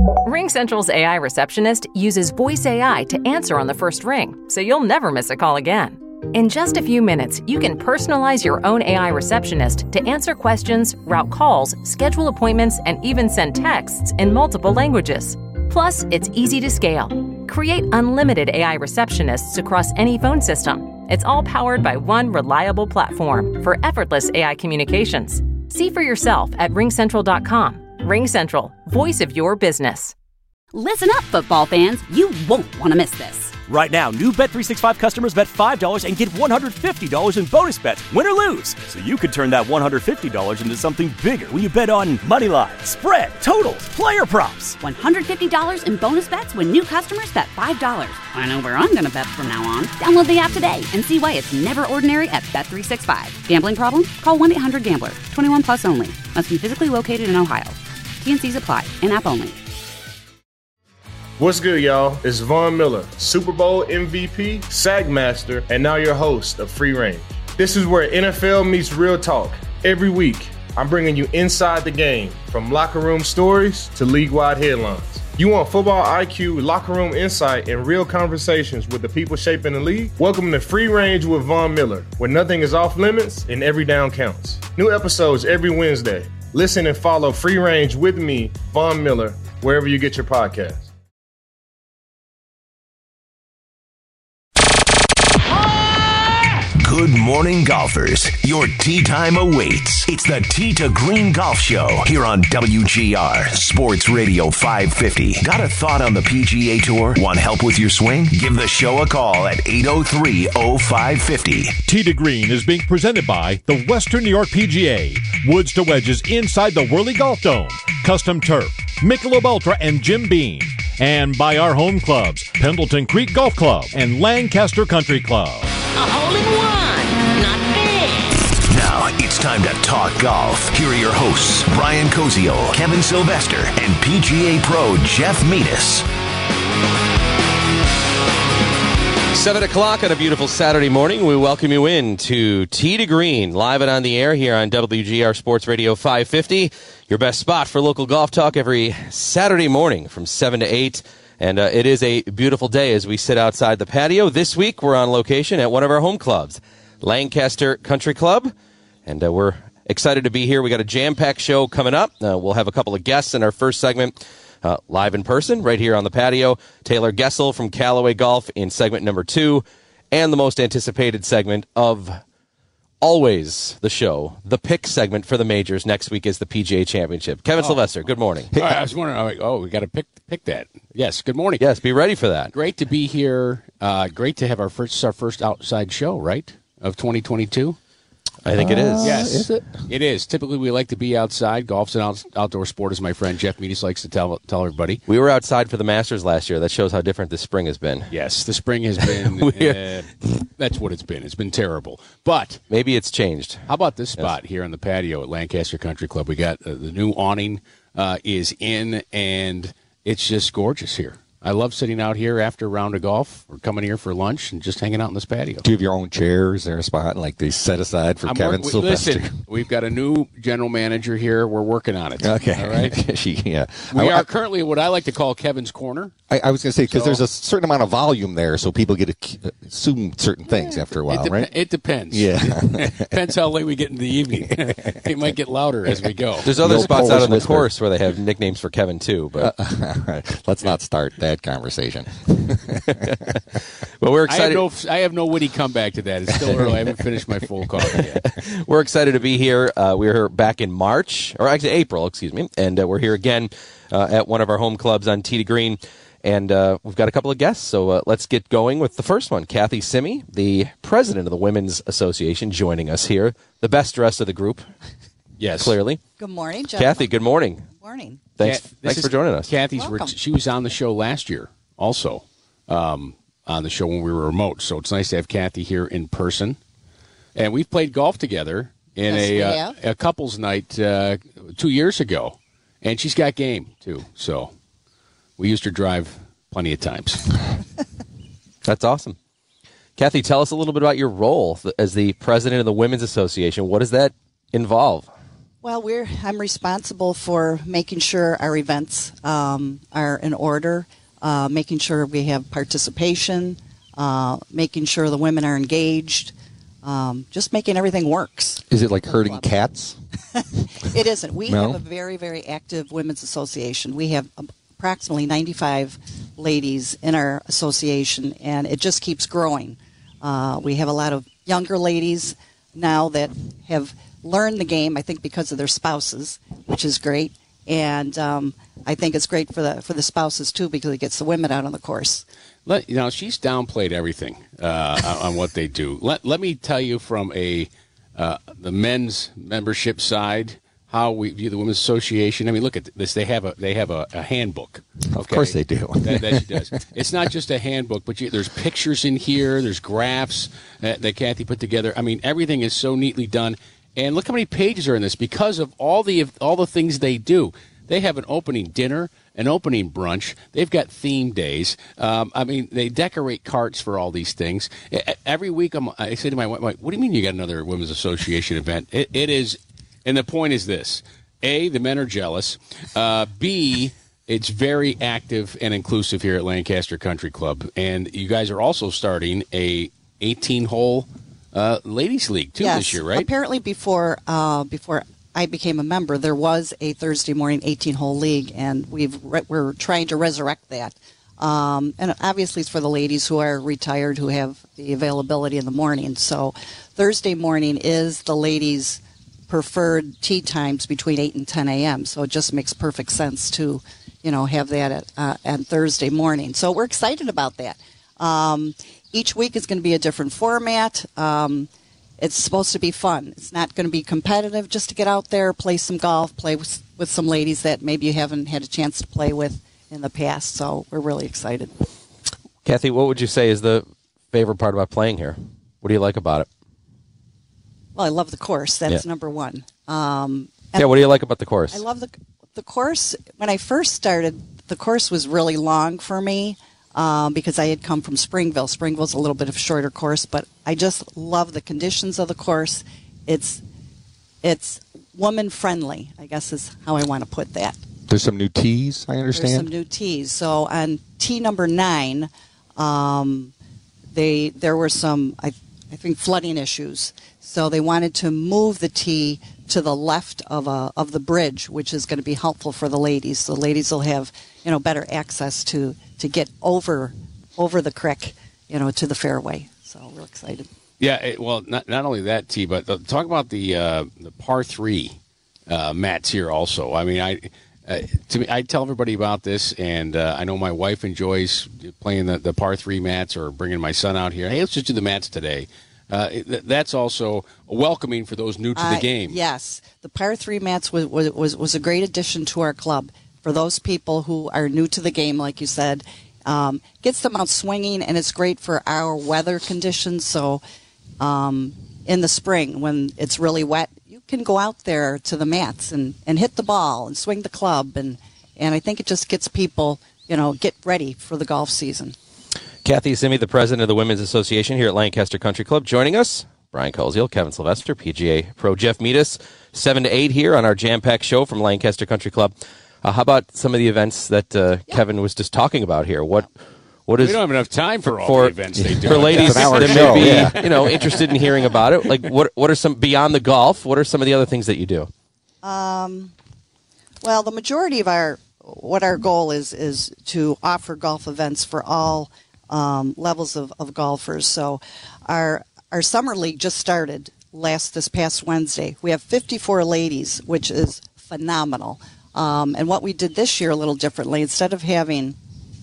RingCentral's AI receptionist uses voice AI to answer on the first ring, so you'll never miss a call again. In just a few minutes, you can personalize your own AI receptionist to answer questions, route calls, schedule appointments, and even send texts in multiple languages. Plus, it's easy to scale. Create unlimited AI receptionists across any phone system. It's all powered by one reliable platform for effortless AI communications. See for yourself at ringcentral.com. RingCentral, voice of your business. Listen up, football fans. You won't want to miss this. Right now, new Bet365 customers bet $5 and get $150 in bonus bets, win or lose. So you could turn that $150 into something bigger when you bet on money line, spread, totals, player props. $150 in bonus bets when new customers bet $5. I know where I'm going to bet from now on. Download the app today and see why it's never ordinary at Bet365. Gambling problem? Call 1-800-GAMBLER. 21 plus only. Must be physically located in Ohio. T&Cs apply. In-app only. What's good, y'all? It's Von Miller, Super Bowl MVP, SAG Master, and now your host of Free Range. This is where NFL meets real talk. Every week, I'm bringing you inside the game, from locker room stories to league-wide headlines. You want football IQ, locker room insight, and real conversations with the people shaping the league? Welcome to Free Range with Von Miller, where nothing is off limits and every down counts. New episodes every Wednesday. Listen and follow Free Range with me, Von Miller, wherever you get your podcasts. Good morning, golfers. Your tee time awaits. It's the Tee to Green Golf Show here on WGR Sports Radio 550. Got a thought on the PGA Tour? Want help with your swing? Give the show a call at 803-0550. Tee to Green is being presented by the Western New York PGA, Woods to Wedges inside the Whirly Golf Dome, Custom Turf, Michelob Ultra, and Jim Beam. And by our home clubs, Pendleton Creek Golf Club and Lancaster Country Club. A hole-in-one, not bad. Now it's time to talk golf. Here are your hosts, Brian Koziol, Kevin Sylvester, and PGA Pro Jeff Metis. 7 o'clock on a beautiful Saturday morning. We welcome you in to Tee to Green, live and on the air here on WGR Sports Radio 550. Your best spot for local golf talk every Saturday morning from 7 to 8. And it is a beautiful day as we sit outside the patio. This week, we're on location at one of our home clubs, Lancaster Country Club. And we're excited to be here. We got a jam-packed show coming up. We'll have a couple of guests in our first segment live in person right here on the patio. Taylor Gessel from Callaway Golf in segment number 2. And the most anticipated segment of always the show, the pick segment for the majors. Next week is the PGA Championship. Kevin Sylvester, good morning. Hey, I was wondering, we got to pick that. Yes, good morning. Yes, be ready for that. Great to be here. Great to have our first outside show, right, of 2022? I think it is. Yes. Is it? It is. Typically, we like to be outside. Golf's an outdoor sport, as my friend Jeff Metis likes to tell everybody. We were outside for the Masters last year. That shows how different this spring has been. Yes, the spring has been, that's what it's been. It's been terrible. But maybe it's changed. How about this spot here on the patio at Lancaster Country Club? We got the new awning is in, and it's just gorgeous here. I love sitting out here after a round of golf or coming here for lunch and just hanging out in this patio. Do you have your own chair? Is there a spot like they set aside for Kevin Sylvester? Listen, we've got a new general manager here. We're working on it. Okay. All right? Yeah. We are currently what I like to call Kevin's Corner. I was going to say, because there's a certain amount of volume there, so people get to assume certain things after a while, right? It depends. Yeah. Depends how late we get in the evening. It might get louder as we go. There's other spots out on the course where they have nicknames for Kevin, too. But let's not start that conversation. Well, we're excited. I have no witty comeback to that. It's still early. I haven't finished my full coffee yet. We're excited to be here. We were back in March, or actually April, and we're here again at one of our home clubs on Tee to Green. And we've got a couple of guests, so let's get going with the first one. Kathy Simi, the president of the Women's Association, joining us here. The best dressed of the group. Yes. Clearly. Good morning, gentlemen. Kathy, good morning. Good morning. Thanks for joining us. Kathy's. She was on the show last year also, on the show when we were remote. So it's nice to have Kathy here in person. And we've played golf together in a couples night 2 years ago. And she's got game, too. So we used her drive plenty of times. That's awesome. Kathy, tell us a little bit about your role as the president of the Women's Association. What does that involve? Well, I'm responsible for making sure our events are in order, making sure we have participation, making sure the women are engaged, just making everything works. Is it like herding cats? It isn't. We have a very, very active women's association. We have approximately 95 ladies in our association, and it just keeps growing. We have a lot of younger ladies now that have learned the game, I think because of their spouses, which is great. And I think it's great for the spouses, too, because it gets the women out on the course. She's downplayed everything on what they do. Let me tell you from the men's membership side how we view the Women's Association. I mean, look at this. They have a handbook. Okay? Of course they do. that she does. It's not just a handbook, but there's pictures in here. There's graphs that Kathy put together. I mean, everything is so neatly done. And look how many pages are in this because of all the things they do. They have an opening dinner, an opening brunch. They've got theme days. They decorate carts for all these things. Every week I say to my wife, what do you mean you got another Women's Association event? It is, and the point is this. A, the men are jealous. B, it's very active and inclusive here at Lancaster Country Club. And you guys are also starting a 18-hole ladies league too this year, right? Apparently before I became a member, there was a Thursday morning 18-hole league, and we're trying to resurrect that. And obviously it's for the ladies who are retired who have the availability in the morning. So Thursday morning is the ladies' preferred tee times between 8 and 10 a.m. So it just makes perfect sense to, have that on Thursday morning. So we're excited about that. Each week is going to be a different format. It's supposed to be fun. It's not going to be competitive, just to get out there, play some golf, play with some ladies that maybe you haven't had a chance to play with in the past. So we're really excited. Kathy, what would you say is the favorite part about playing here? What do you like about it? Well, I love the course. That's number one. What do you like about the course? I love the course. When I first started, the course was really long for me. Because I had come from Springville. Springville's a little bit of a shorter course, but I just love the conditions of the course. It's woman-friendly, I guess is how I want to put that. There's some new tees, I understand? There's some new tees. So on tee number 9, there were some, I think, flooding issues. So they wanted to move the tee to the left of the bridge, which is going to be helpful for the ladies. So the ladies will have, better access to get over the creek, to the fairway. So we're excited. Yeah, not only that, T, but talk about the par 3 mats here also. I mean, I tell everybody about this, and I know my wife enjoys playing the par 3 mats or bringing my son out here. Hey, let's just do the mats today. That's also welcoming for those new to the game. Yes, the par 3 mats was a great addition to our club. For those people who are new to the game, like you said, gets them out swinging, and it's great for our weather conditions. So in the spring, when it's really wet, you can go out there to the mats and hit the ball and swing the club. And I think it just gets people, get ready for the golf season. Kathy Simi, the president of the Women's Association here at Lancaster Country Club, joining us. Brian Koziel, Kevin Sylvester, PGA Pro Jeff Meadus, 7 to 8 here on our jam-packed show from Lancaster Country Club. How about some of the events that Kevin was just talking about here? What is? We don't have enough time for all the events they do. For ladies that may be interested in hearing about it, like what are some beyond the golf? What are some of the other things that you do? Well, the majority of our goal is to offer golf events for all levels of golfers. So our summer league just started this past Wednesday. We have 54 ladies, which is phenomenal. And what we did this year a little differently, instead of having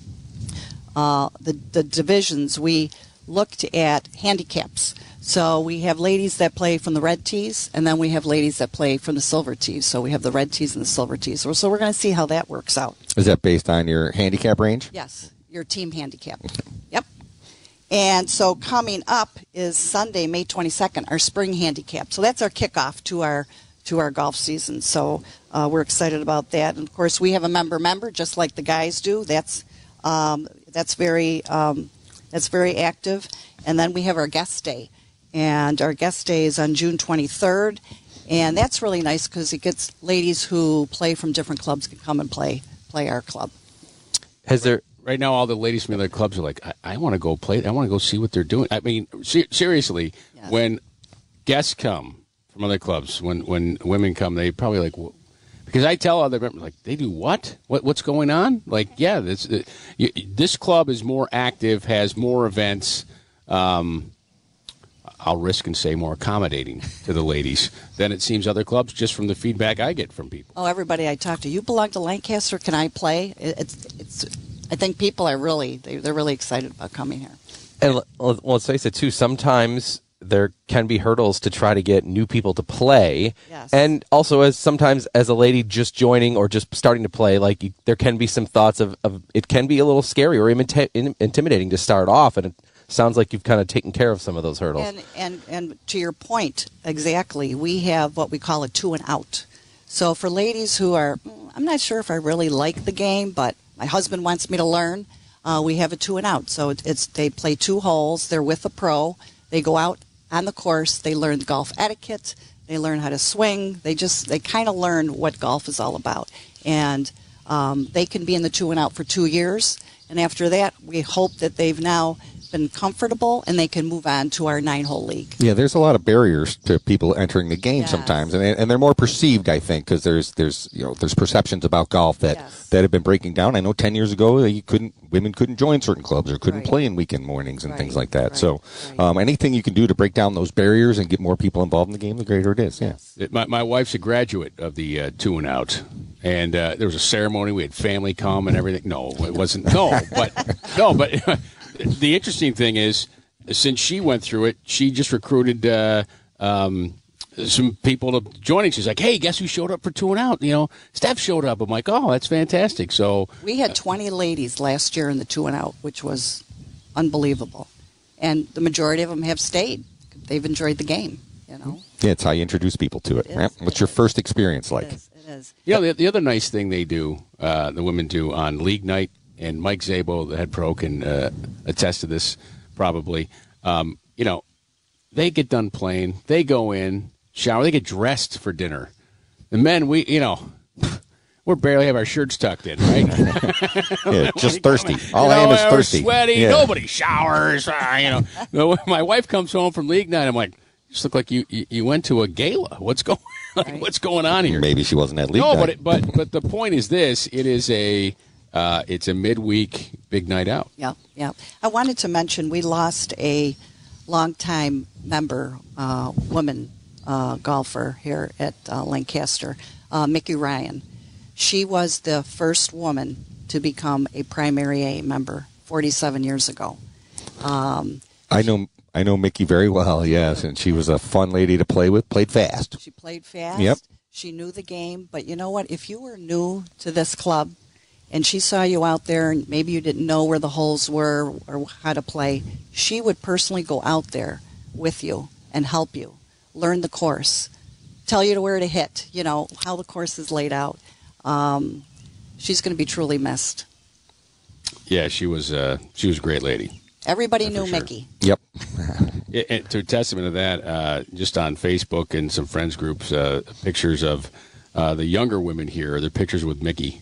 the divisions, we looked at handicaps. So we have ladies that play from the red tees, and then we have ladies that play from the silver tees. So we have the red tees and the silver tees. So we're going to see how that works out. Is that based on your handicap range? Yes, your team handicap. Yep. And so coming up is Sunday, May 22nd, our spring handicap. So that's our kickoff to our golf season. So we're excited about that. And of course, we have a member, just like the guys do. That's very active. And then we have our guest day, and our guest day is on June 23rd. And that's really nice because it gets ladies who play from different clubs can come and play our club. Has there right now all the ladies from the other clubs are like, I want to go play. I want to go see what they're doing. I mean, seriously, when guests come from other clubs, when women come, they probably like, because I tell other members, like, they do what? What's going on? Like, yeah, this club is more active, has more events. I'll risk and say more accommodating to the ladies than it seems other clubs, just from the feedback I get from people. Oh, everybody I talk to, you belong to Lancaster, can I play? It's. I think people are they're really excited about coming here. And let's face it, too, sometimes there can be hurdles to try to get new people to play. Yes. And also, sometimes as a lady just joining or just starting to play, like there can be some thoughts of it can be a little scary or intimidating to start off, and it sounds like you've kind of taken care of some of those hurdles. And to your point, exactly, we have what we call a 2 and out. So for ladies who are, I'm not sure if I really like the game, but my husband wants me to learn, we have a 2 and out. So they play 2 holes, they're with a pro, they go out on the course, they learn golf etiquette, they learn how to swing, they kind of learn what golf is all about. And they can be in the 2 and out for 2 years, and after that, we hope that they've now been comfortable and they can move on to our 9-hole league. Yeah, there's a lot of barriers to people entering the game sometimes, and they're more perceived, I think, because there's perceptions about golf that have been breaking down. I know 10 years ago women couldn't join certain clubs or couldn't play in weekend mornings and things like that. So anything you can do to break down those barriers and get more people involved in the game, the greater it is. Yeah. My wife's a graduate of the 2 and out. And there was a ceremony. We had family come and everything. No, it wasn't. But the interesting thing is, since she went through it, she just recruited some people to joining. She's like, hey, guess who showed up for 2 and out? Steph showed up. I'm like, oh, that's fantastic. So we had 20 ladies last year in the 2 and out, which was unbelievable. And the majority of them have stayed. They've enjoyed the game, Yeah, it's how you introduce people to it. Right? What's your first experience like? It is. The other nice thing they do, the women do on league night, and Mike Szabo, the head pro, can attest to this probably. They get done playing, they go in, shower, they get dressed for dinner. The men, we barely have our shirts tucked in, right? Yeah, just thirsty. All I am is thirsty. Sweaty. Yeah. Nobody showers. My wife comes home from league night. I'm like, you just look like you went to a gala. What's going on here? Maybe she wasn't at league night. but the point is this: it is it's a midweek big night out. Yeah. I wanted to mention we lost a longtime member, woman golfer here at Lancaster, Mickey Ryan. She was the first woman to become a primary A member 47 years ago. I know Mickey very well, yes, and she was a fun lady to play with, played fast. She played fast. Yep. She knew the game, but you know what? If you were new to this club and she saw you out there and maybe you didn't know where the holes were or how to play, she would personally go out there with you and help you, learn the course, tell you where to hit, how the course is laid out. She's going to be truly missed. Yeah, she was a great lady. Everybody knew Mickey. Yep. And to testament to that, just on Facebook and some friends groups, pictures of the younger women here. They're pictures with Mickey,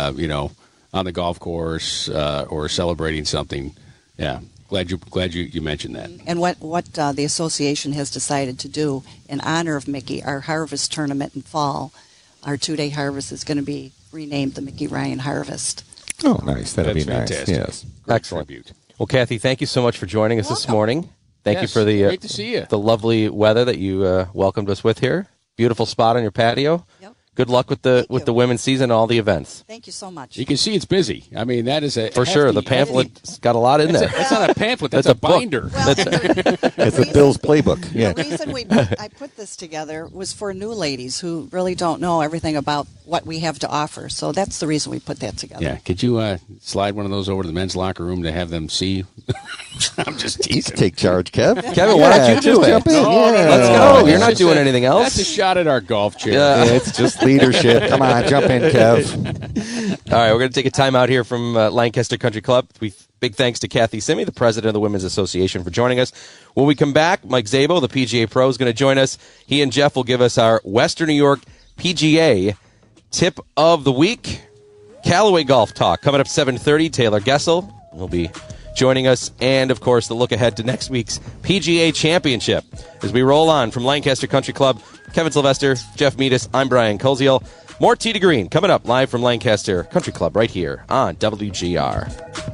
on the golf course or celebrating something. Yeah, glad you mentioned that. And what the association has decided to do in honor of Mickey, our harvest tournament in fall, our 2-day harvest is going to be renamed the Mickey Ryan Harvest. Oh, nice. That'd be fantastic. Nice. Yes. Great Excellent. tribute. Well, Kathy, thank you so much for joining us this morning. Thank you for great to see you. The lovely weather that you welcomed us with here. Beautiful spot on your patio. Yep. Good luck with the women's season and all the events. Thank you so much. You can see it's busy. I mean, that is for sure. The pamphlet's got a lot in there. That's not a pamphlet. That's a binder. Well, it's a Bill's playbook. Yeah. The reason I put this together was for new ladies who really don't know everything about what we have to offer. So that's the reason we put that together. Yeah. Could you slide one of those over to the men's locker room to have them see? I'm just teasing. Take charge, Kev. Kevin, why don't you do it? Jump in. Let's go. You're not doing anything else. That's a shot at our golf chair. Yeah, it's just leadership. Come on, jump in, Kev. right, we're going to take a time out here from Lancaster Country Club. Big thanks to Kathy Simi, the president of the Women's Association, for joining us. When we come back, Mike Szabo, the PGA Pro, is going to join us. He and Jeff will give us our Western New York PGA Tip of the Week. Callaway Golf Talk coming up 7:30. Taylor Gessel will be joining us. And, of course, the look ahead to next week's PGA Championship. As we roll on from Lancaster Country Club, Kevin Sylvester, Jeff Meadis, I'm Brian Koziel. More Tee to Green coming up live from Lancaster Country Club right here on WGR.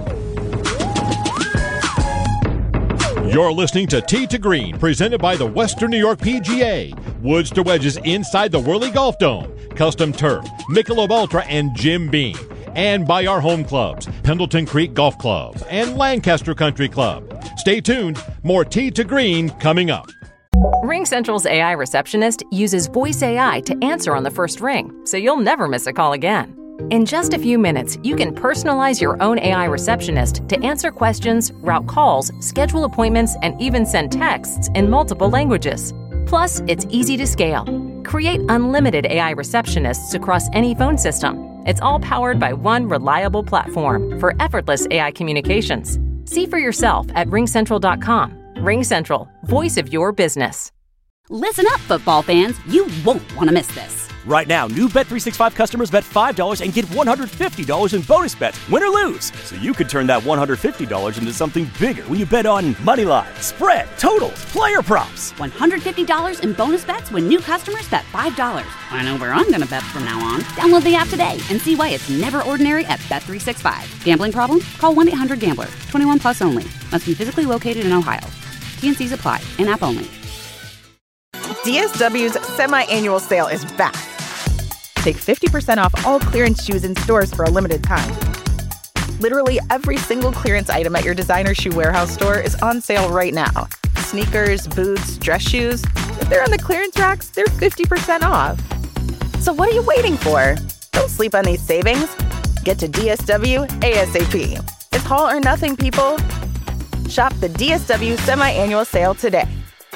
You're listening to Tee to Green, presented by the Western New York PGA. Woods to wedges inside the Whirly Golf Dome. Custom turf, Michelob Ultra, and Jim Beam. And by our home clubs, Pendleton Creek Golf Club and Lancaster Country Club. Stay tuned. More Tee to Green coming up. RingCentral's AI receptionist uses voice AI to answer on the first ring, so you'll never miss a call again. In just a few minutes, you can personalize your own AI receptionist to answer questions, route calls, schedule appointments, and even send texts in multiple languages. Plus, it's easy to scale. Create unlimited AI receptionists across any phone system. It's all powered by one reliable platform for effortless AI communications. See for yourself at ringcentral.com. RingCentral, voice of your business. Listen up, football fans. You won't want to miss this. Right now, new Bet365 customers bet $5 and get $150 in bonus bets, win or lose. So you could turn that $150 into something bigger when you bet on money line, spread, totals, player props. $150 in bonus bets when new customers bet $5. I know where I'm going to bet from now on. Download the app today and see why it's never ordinary at Bet365. Gambling problem? Call 1-800-GAMBLER. 21 plus only. Must be physically located in Ohio. T&Cs apply. In-app only. DSW's semi-annual sale is back. Take 50% off all clearance shoes in stores for a limited time. Literally every single clearance item at your designer shoe warehouse store is on sale right now. Sneakers, boots, dress shoes. If they're on the clearance racks, they're 50% off. So what are you waiting for? Don't sleep on these savings. Get to DSW ASAP. It's haul or nothing, people. Shop the DSW semi-annual sale today.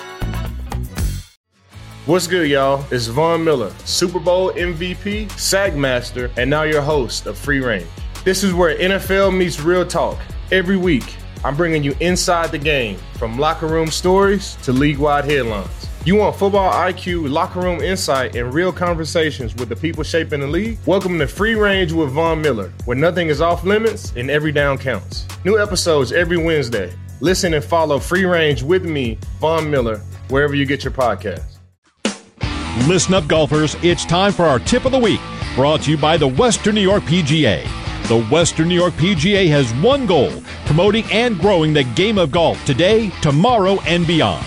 What's good, y'all? It's Von Miller, Super Bowl MVP, SAG Master, and now your host of Free Range. This is where NFL meets real talk. Every week, I'm bringing you inside the game, from locker room stories to league-wide headlines. You want football IQ, locker room insight, and real conversations with the people shaping the league? Welcome to Free Range with Von Miller, where nothing is off limits and every down counts. New episodes every Wednesday. Listen and follow Free Range with me, Von Miller, wherever you get your podcasts. Listen up, golfers. It's time for our Tip of the Week, brought to you by the Western New York PGA. The Western New York PGA has one goal: promoting and growing the game of golf today, tomorrow, and beyond.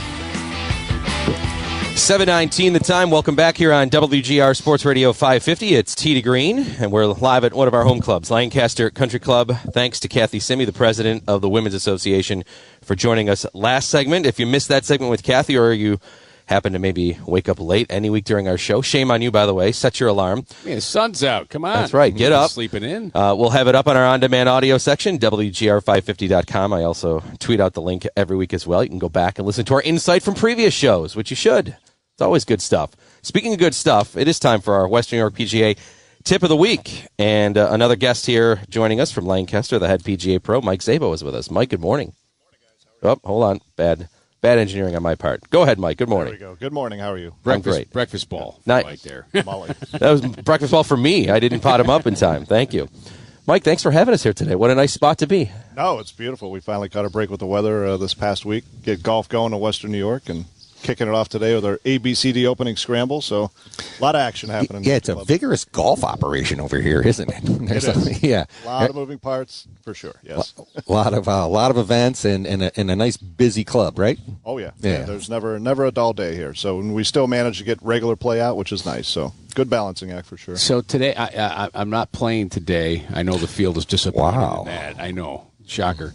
7:19 the time. Welcome back here on WGR Sports Radio 550. It's Tee to Green, and we're live at one of our home clubs, Lancaster Country Club. Thanks to Kathy Simi, the president of the Women's Association, for joining us last segment. If you missed that segment with Kathy, or you happen to maybe wake up late any week during our show, shame on you, by the way. Set your alarm. Man, the sun's out. Come on. That's right. Get up. Sleeping in. We'll have it up on our on-demand audio section, WGR550.com. I also tweet out the link every week as well. You can go back and listen to our insight from previous shows, which you should. It's always good stuff. Speaking of good stuff, it is time for our Western New York PGA Tip of the Week. And another guest here joining us from Lancaster, the head PGA Pro, Mike Szabo, is with us. Mike, good morning. Good morning, guys. Oh, hold on. Bad engineering on my part. Go ahead, Mike. Good morning. There we go. Good morning. How are you? I'm great. Breakfast ball. Right there. That was breakfast ball for me. I didn't pot him up in time. Thank you. Mike, thanks for having us here today. What a nice spot to be. No, it's beautiful. We finally caught a break with the weather this past week. Get golf going in Western New York and kicking it off today with our ABCD opening scramble. So a lot of action happening. Yeah, it's a vigorous golf operation over here, isn't it? It is. Yeah. A lot of moving parts, for sure, yes. A lot of events and a nice busy club, right? Oh, yeah. There's never a dull day here. So we still manage to get regular play out, which is nice. So good balancing act for sure. So today, I'm not playing today. I know the field is disappointed in that. I know. Shocker.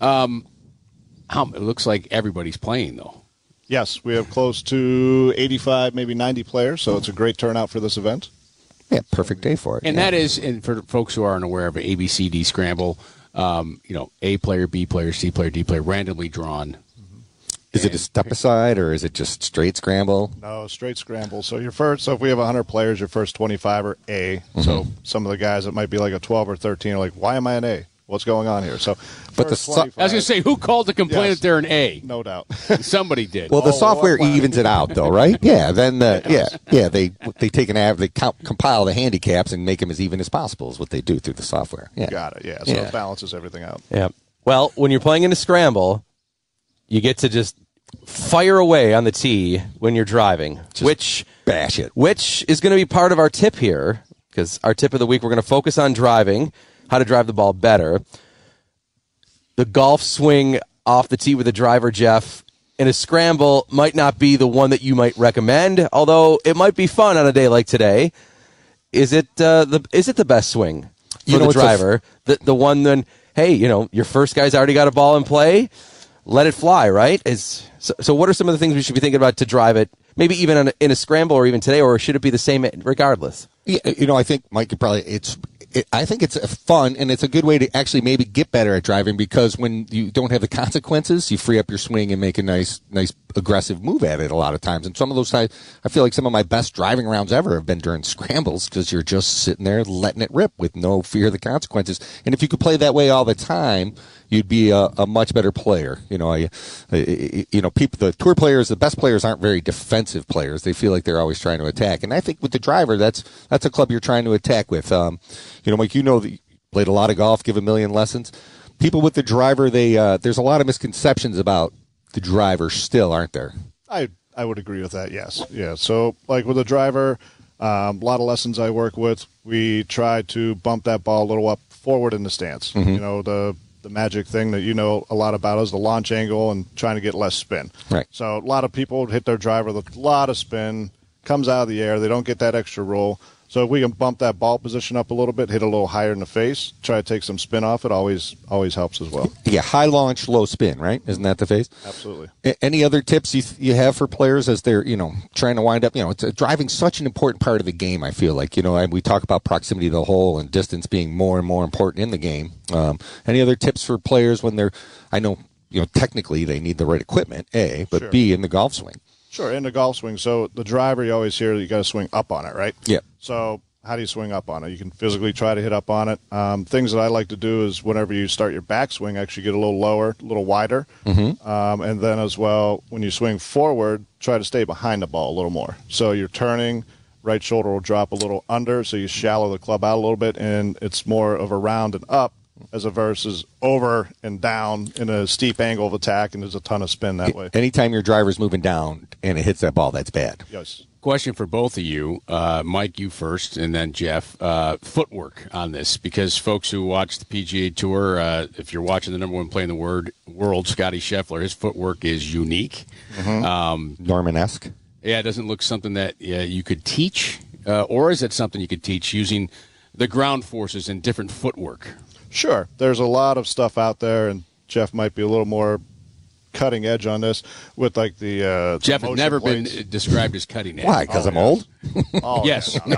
It looks like everybody's playing, though. Yes, we have close to 85, maybe 90 players, so it's a great turnout for this event. Yeah, perfect day for it. And that is, and for folks who aren't aware of an ABCD scramble, A player, B player, C player, D player, randomly drawn. Is it a step aside or is it just straight scramble? No, straight scramble. So if we have 100 players, your first 25 are A. Mm-hmm. So some of the guys that might be like a 12 or 13 are like, why am I an A? What's going on here? So, but I was going to say, who called to complain that they're an A? No doubt. Somebody did. Well, the software evens it out, though, right? Yeah. Then, they take an average, they compile the handicaps and make them as even as possible. Is what they do through the software. Yeah. Got it. Yeah. So it balances everything out. Yeah. Well, when you're playing in a scramble, you get to just fire away on the tee when you're driving, bash it. Which is going to be part of our tip here, because our tip of the week, we're going to focus on driving. How to drive the ball better. The golf swing off the tee with a driver, Jeff, in a scramble might not be the one that you might recommend, although it might be fun on a day like today. Is it the best swing for the driver? The one then, hey, your first guy's already got a ball in play, let it fly, right? So what are some of the things we should be thinking about to drive it, maybe even in a scramble or even today, or should it be the same regardless? Yeah, I think, Mike, I think it's fun, and it's a good way to actually maybe get better at driving, because when you don't have the consequences, you free up your swing and make a nice aggressive move at it a lot of times. And some of those times, I feel like some of my best driving rounds ever have been during scrambles, because you're just sitting there letting it rip with no fear of the consequences. And if you could play that way all the time, you'd be a much better player. The tour players, the best players, aren't very defensive players. They feel like they're always trying to attack. And I think with the driver, that's a club you're trying to attack with. Mike, that you played a lot of golf, give a million lessons. People with the driver, there's a lot of misconceptions about the driver still, aren't there? I would agree with that, yes. Yeah, so like with the driver, a lot of lessons I work with, we try to bump that ball a little up forward in the stance. Mm-hmm. The magic thing that a lot about is the launch angle and trying to get less spin. Right. So a lot of people hit their driver with a lot of spin, comes out of the air, they don't get that extra roll. So if we can bump that ball position up a little bit, hit a little higher in the face, try to take some spin off, it always helps as well. Yeah, high launch, low spin, right? Isn't that the phase? Absolutely. Any other tips you have for players as they're, trying to wind up? It's driving such an important part of the game, I feel like. We talk about proximity to the hole and distance being more and more important in the game. Any other tips for players when they're, I know, technically they need the right equipment, A, but Sure. B, in the golf swing? Sure, in the golf swing. So the driver, you always hear you got to swing up on it, right? Yeah. So how do you swing up on it? You can physically try to hit up on it. Things that I like to do is whenever you start your backswing, actually get a little lower, a little wider. Mm-hmm. And then as well, when you swing forward, try to stay behind the ball a little more. So you're turning, right shoulder will drop a little under, so you shallow the club out a little bit, and it's more of a round and up as a versus over and down in a steep angle of attack, and there's a ton of spin that way. Anytime your driver's moving down and it hits that ball, that's bad. Yes. Question for both of you, Mike, you first, and then Jeff. Footwork on this, because folks who watch the PGA Tour, if you're watching the number one player in the world, Scotty Scheffler, his footwork is unique. Mm-hmm. Norman-esque. Yeah, it doesn't look something that you could teach, or is it something you could teach using the ground forces and different footwork? Sure. There's a lot of stuff out there, and Jeff might be a little more cutting edge on this with like the Jeff the has never plates. been described as cutting edge. Why? Because I'm old? Oh, yes. No.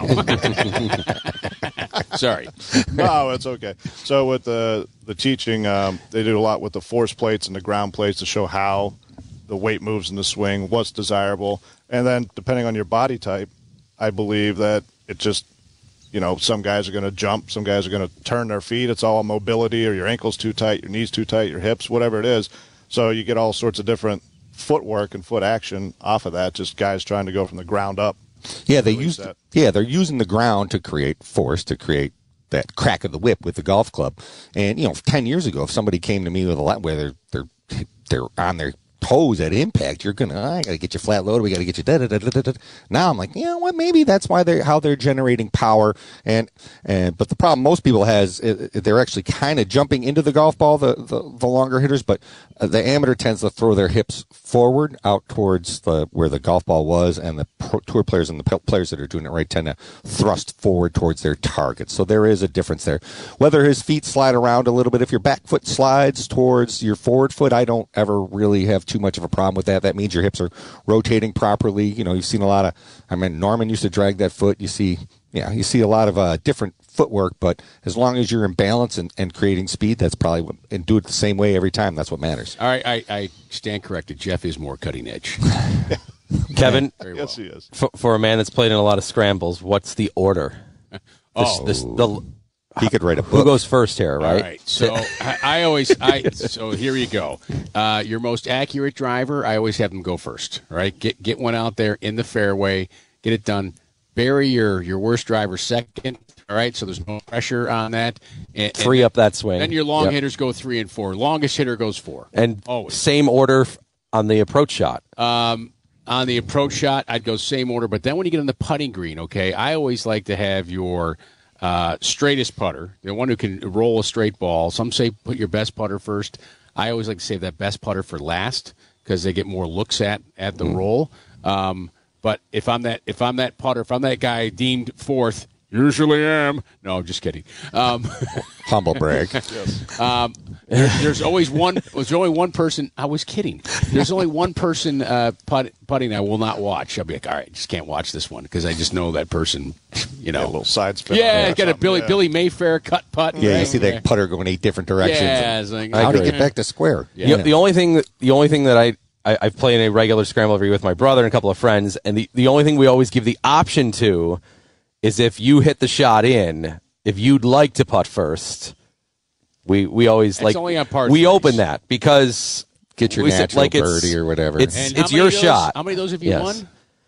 Sorry. No, it's okay. So with the teaching, they do a lot with the force plates and the ground plates to show how the weight moves in the swing, what's desirable. And then depending on your body type, I believe that it just, some guys are going to jump, some guys are going to turn their feet. It's all mobility, or your ankle's too tight, your knee's too tight, your hips, whatever it is. So you get all sorts of different footwork and foot action off of that, just guys trying to go from the ground up. Yeah, they're using the ground to create force, to create that crack of the whip with the golf club. And 10 years ago, if somebody came to me with a lot where they're on their toes at impact, you're gonna, I gotta get you flat loaded, we gotta get you da-da-da-da-da-da. Now I'm like, what, maybe that's why how they're generating power. But the problem most people has, they're actually kind of jumping into the golf ball, the longer hitters, but the amateur tends to throw their hips forward out towards where the golf ball was, and the tour players and the players that are doing it right tend to thrust forward towards their target. So there is a difference there. Whether his feet slide around a little bit, if your back foot slides towards your forward foot, I don't ever really have too much of a problem with that. That means your hips are rotating properly. You've seen a lot of, Norman used to drag that foot. You see you see a lot of different footwork, but as long as you're in balance and creating speed, that's probably what, and do it the same way every time. That's what matters. All right, I stand corrected. Jeff is more cutting edge. Kevin, Yes, he is. for a man that's played in a lot of scrambles, what's the order? He could write a book. Who goes first here, right? All right. So so here you go. Your most accurate driver, I always have them go first. All right. Get one out there in the fairway. Get it done. Bury your worst driver second. All right. So there's no pressure on that. And Free up that swing. Then your long hitters go 3 and 4. Longest hitter goes 4. And always. Same order on the approach shot. On the approach shot, I'd go same order. But then when you get on the putting green, okay, I always like to have your straightest putter, the one who can roll a straight ball. Some say put your best putter first. I always like to save that best putter for last because they get more looks at the roll. But if I'm that putter, if I'm that guy deemed fourth, usually am. No, just kidding. Humble brag. There's always one. There's only one person. I was kidding. There's only one person putting I will not watch. I'll be like, all right, just can't watch this one because I just know that person. You know, a little side spin. Yeah, got a Billy Mayfair cut putt. Yeah, you see that putter going 8 different directions. Yeah, it's like, how to get back to square? Yeah. The only thing that I've played in a regular scramble every with my brother and a couple of friends, and the only thing we always give the option to is if you hit the shot in, if you'd like to putt first, we always it's only on par we threes. open that because get your natural birdie or whatever. It's your shot. How many of those have you won?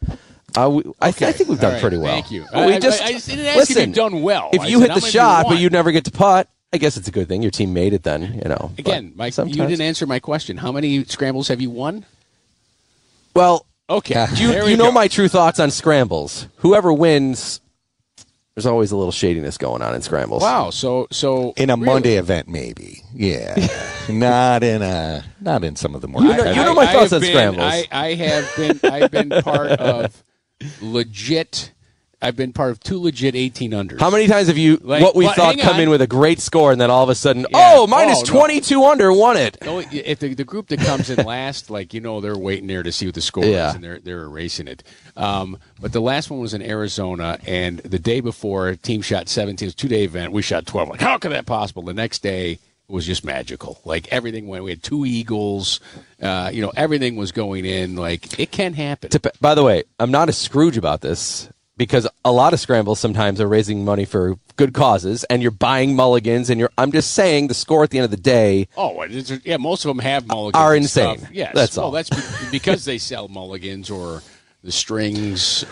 I think we've done pretty well. Thank you. We I just didn't ask if you've done well. If you hit the shot, but you never get to putt, I guess it's a good thing. Your team made it then, you know. Again, Mike, you didn't answer my question. How many scrambles have you won? Well, okay. You know my true thoughts on scrambles. Whoever wins, there's always a little shadiness going on in scrambles. Wow. So in a Monday event, maybe. Yeah. not in some of the more. You know my thoughts on scrambles. I've been part of legit. I've been part of 2 legit 18-unders. How many times have you, what we thought, come in with a great score, and then all of a sudden, minus 22 under, won it? No, if the group that comes in last, they're waiting there to see what the score is, and they're erasing it. But the last one was in Arizona, and the day before, a team shot 17. It was a 2-day event. We shot 12. Like, how could that possible? The next day, it was just magical. Like, everything went. We had 2 eagles. Everything was going in. Like, it can happen. By the way, I'm not a Scrooge about this, because a lot of scrambles sometimes are raising money for good causes, and you're buying mulligans, and I'm just saying the score at the end of the day. Oh, yeah, most of them have mulligans. Are insane. Stuff. Yes, that's all. That's because they sell mulligans or the strings.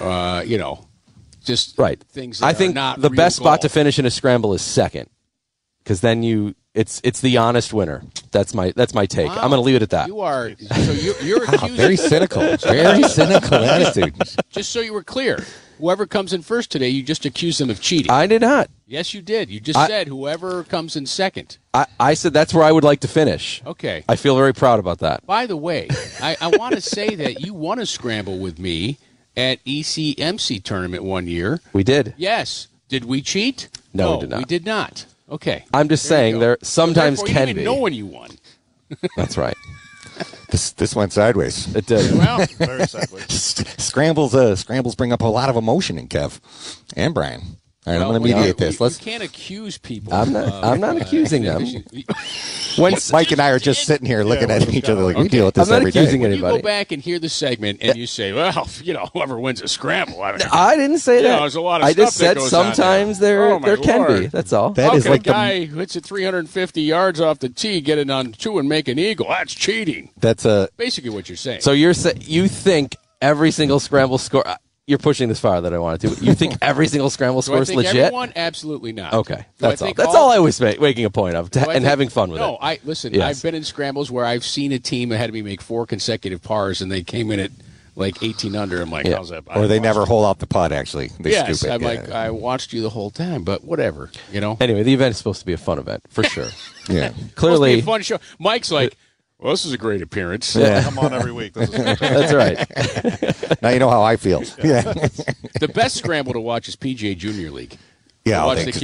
Just right things. That I think are not the real best golf. spot to finish in a scramble is second, because then it's the honest winner. That's my take. Wow. I'm going to leave it at that. You are you're accusing very cynical. Very cynical attitude. Just so you were clear, whoever comes in first today, you just accused them of cheating. I did not. Yes, you did. You just said whoever comes in second. I said that's where I would like to finish. Okay. I feel very proud about that. By the way, I want to say that you won a scramble with me at ECMC tournament one year. We did. Yes. Did we cheat? No, we did not. We did not. Okay. I'm just saying there sometimes so can you be. know when you won. That's right. This went sideways. It did. Well, very sideways. Scrambles bring up a lot of emotion in Kev and Brian. All right, I'm going to mediate this. You can't accuse people. I'm not accusing them. Mike and I are just sitting here looking at each other like we deal with this I'm not every day. accusing anybody. You go back and hear the segment and you say, well, whoever wins a scramble. I didn't say that. There's a lot of I stuff just said that goes sometimes there can be. That's all. That is like a guy who hits it 350 yards off the tee, get it on 2 and make an eagle. That's cheating. That's basically what you're saying. So you think every single scramble score? You're pushing this far that I wanted to. You think every single scramble score is legit? Everyone? Absolutely not. Okay, that's all. That's all I was making a point of, and having fun with it. No, listen. Yes. I've been in scrambles where I've seen a team that had me make 4 consecutive pars, and they came in at like 18 under. I'm like, how's that? Or they never hole out the putt. Actually, they scoop it. I'm like, I watched you the whole time, but whatever, Anyway, the event is supposed to be a fun event for sure. Yeah, clearly, a fun show. Mike's like, well, this is a great appearance. Yeah. Come on every week. This is That's right. Now you know how I feel. Yeah. The best scramble to watch is PGA Junior League. Yeah, watch the kids.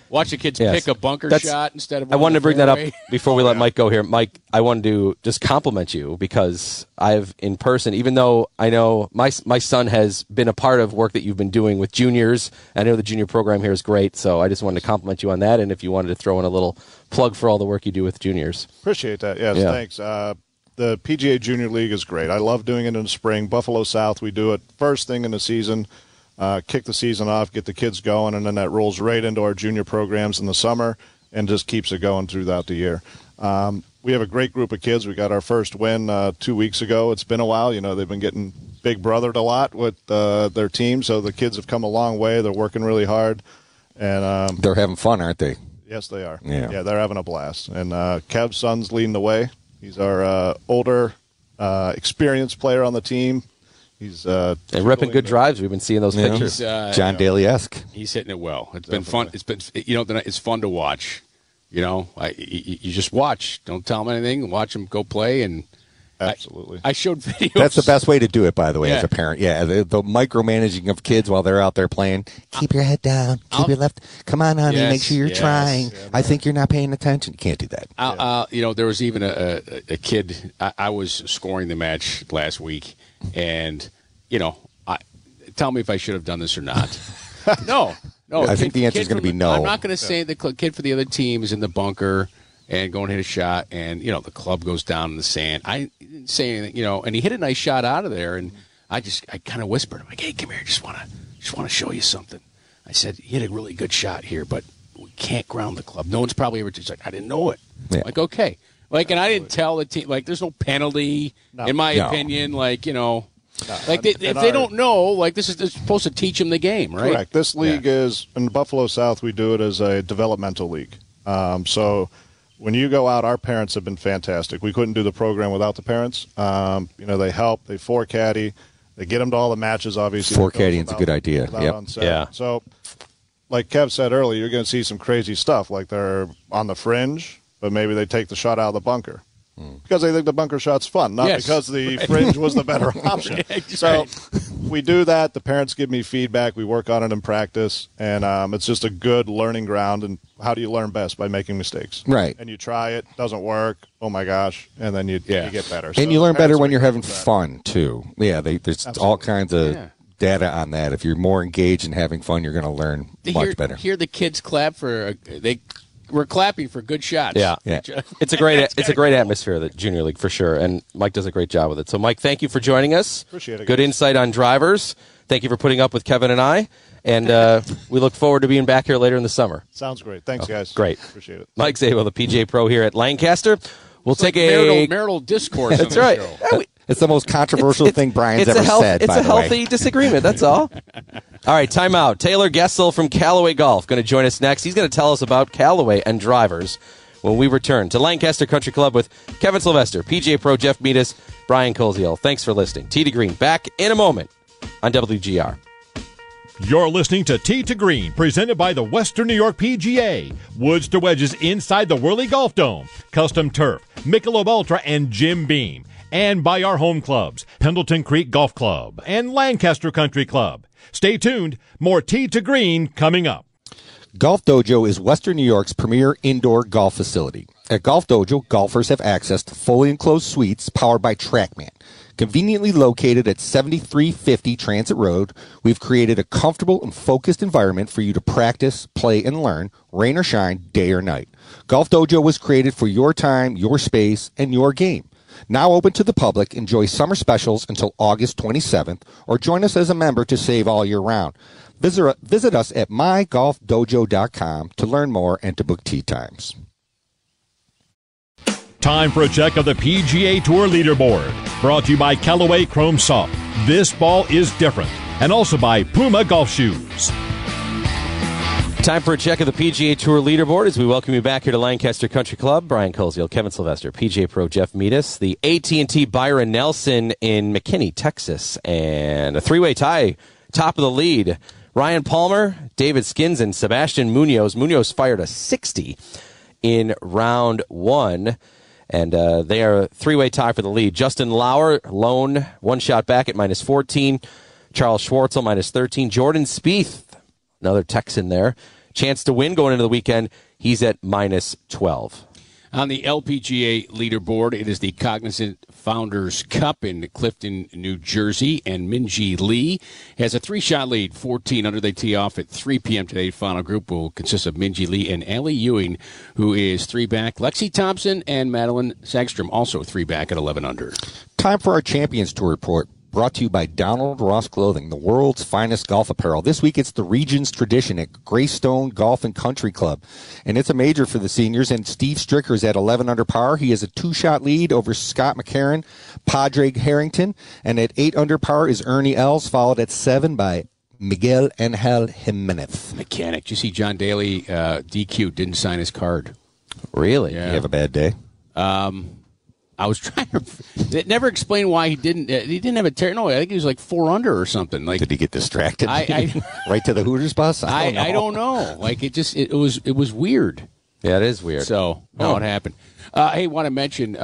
Watch the kids pick a bunker shot instead of. I wanted to bring that up fairway. before we let Mike go here. Mike, I wanted to just compliment you because I've in person, even though I know my son has been a part of work that you've been doing with juniors. I know the junior program here is great, so I just wanted to compliment you on that. And if you wanted to throw in a little plug for all the work you do with juniors, appreciate that. Yes, thanks. The PGA Junior League is great. I love doing it in the spring. Buffalo South, we do it first thing in the season, kick the season off, get the kids going, and then that rolls right into our junior programs in the summer and just keeps it going throughout the year. We have a great group of kids. We got our first win 2 weeks ago. It's been a while. You know, they've been getting big brothered a lot with their team, so the kids have come a long way. They're working really hard. And they're having fun, aren't they? Yes, they are. Yeah, they're having a blast. And Kev's son's leading the way. He's our older, experienced player on the team. He's and ripping good drives. We've been seeing those pictures. John Daly-esque. He's hitting it well. It's been fun. It's been it's fun to watch. You know, you just watch. Don't tell him anything. Watch him go play and. Absolutely. I showed videos. That's the best way to do it, by the way, as a parent. Yeah, the micromanaging of kids while they're out there playing. Keep your head down. Keep your left. Come on, honey. Make sure you're trying. I think you're not paying attention. You can't do that. You know, there was even a kid. I was scoring the match last week, and, you know, tell me if I should have done this or not. No. I think the answer is going to be no. I'm not going to say the kid for the other team is in the bunker and going to hit a shot, and, you know, the club goes down in the sand. I didn't say anything, you know, and he hit a nice shot out of there, and I kind of whispered, I'm like, hey, come here, just want to show you something. I said, you hit a really good shot here, but we can't ground the club. No one's probably ever, he's like, I didn't know it. Yeah. Like, okay. Like, and I didn't tell the team, like, there's no penalty, in my opinion, like, you know. Like, if they don't know, like, this is supposed to teach them the game, right? Correct. This league is, in Buffalo South, we do it as a developmental league. So when you go out, our parents have been fantastic. We couldn't do the program without the parents. You know, they help. They caddy. They get them to all the matches, obviously. Caddying is a good idea. Yeah. So, like Kev said earlier, you're going to see some crazy stuff. Like they're on the fringe, but maybe they take the shot out of the bunker. Because they think the bunker shot's fun, not because the fringe was the better option. So we do that. The parents give me feedback. We work on it in practice. And it's just a good learning ground. And how do you learn best? By making mistakes. Right. And you try it. Doesn't work. Oh, my gosh. And then you get better. And you learn better when you're having fun, too. Yeah, there's all kinds of data on that. If you're more engaged and having fun, you're going to learn much better. Hear the kids clap we're clapping for good shots. Yeah. It's a great atmosphere, the Junior League, for sure, and Mike does a great job with it. So, Mike, thank you for joining us. Appreciate it. Good insight on drivers. Thank you for putting up with Kevin and I, and we look forward to being back here later in the summer. Sounds great. Thanks, guys. Great. Appreciate it. Mike Zabel, the PGA Pro here at Lancaster. We'll take marital discourse. That's right. It's the most controversial thing Brian's ever said. It's a healthy disagreement. That's all. All right, timeout. Taylor Gessel from Callaway Golf going to join us next. He's going to tell us about Callaway and drivers when we return to Lancaster Country Club with Kevin Sylvester, PGA Pro Jeff Meadis, Brian Koziel. Thanks for listening. Tee to Green back in a moment on WGR. You're listening to Tee to Green, presented by the Western New York PGA. Woods to wedges inside the Whirly Golf Dome. Custom turf, Michelob Ultra, and Jim Beam. And by our home clubs, Pendleton Creek Golf Club and Lancaster Country Club. Stay tuned. More Tee to Green coming up. Golf Dojo is Western New York's premier indoor golf facility. At Golf Dojo, golfers have access to fully enclosed suites powered by TrackMan. Conveniently located at 7350 Transit Road, we've created a comfortable and focused environment for you to practice, play, and learn, rain or shine, day or night. Golf Dojo was created for your time, your space, and your game. Now open to the public, enjoy summer specials until August 27th, or join us as a member to save all year round. Visit us at mygolfdojo.com to learn more and to book tee times. Time for a check of the PGA Tour leaderboard. Brought to you by Callaway Chrome Soft. This ball is different. And also by Puma Golf Shoes. Time for a check of the PGA Tour leaderboard as we welcome you back here to Lancaster Country Club. Brian Koziel, Kevin Sylvester, PGA Pro Jeff Meadis, the AT&T Byron Nelson in McKinney, Texas, and a three-way tie, top of the lead. Ryan Palmer, David Skins, and Sebastian Munoz. Munoz fired a 60 in round one, and they are a three-way tie for the lead. Justin Lauer, lone, one shot back at minus 14. Charles Schwartzel, minus 13. Jordan Spieth, another Texan there, chance to win going into the weekend, he's at -12. On the LPGA leaderboard, it is the Cognizant Founders Cup in Clifton, New Jersey, and Minjee Lee has a 3-shot lead, 14 under. They tee off at 3 p.m. today. Final group will consist of Minjee Lee and Allie Ewing, who is 3 back. Lexi Thompson and Madeline Sagstrom, also 3 back at 11 under. Time for our Champions Tour report. Brought to you by Donald Ross Clothing, the world's finest golf apparel. This week it's the Regions Tradition at Greystone Golf and Country Club. And it's a major for the seniors, and Steve Stricker's at 11 under par. He has a 2-shot lead over Scott McCarron, Padre Harrington, and at 8 under par is Ernie Els, followed at 7 by Miguel Angel Jimenez. Mechanic. Did you see John Daly, DQ, didn't sign his card? Really? Yeah. You have a bad day? I was trying to. It never explained why he didn't. He didn't have a tear. No, I think he was like 4 under or something. Like, did he get distracted? I right to the Hooters bus. I don't know. Like it was weird. Yeah, it is weird. So it happened. Hey, want to mention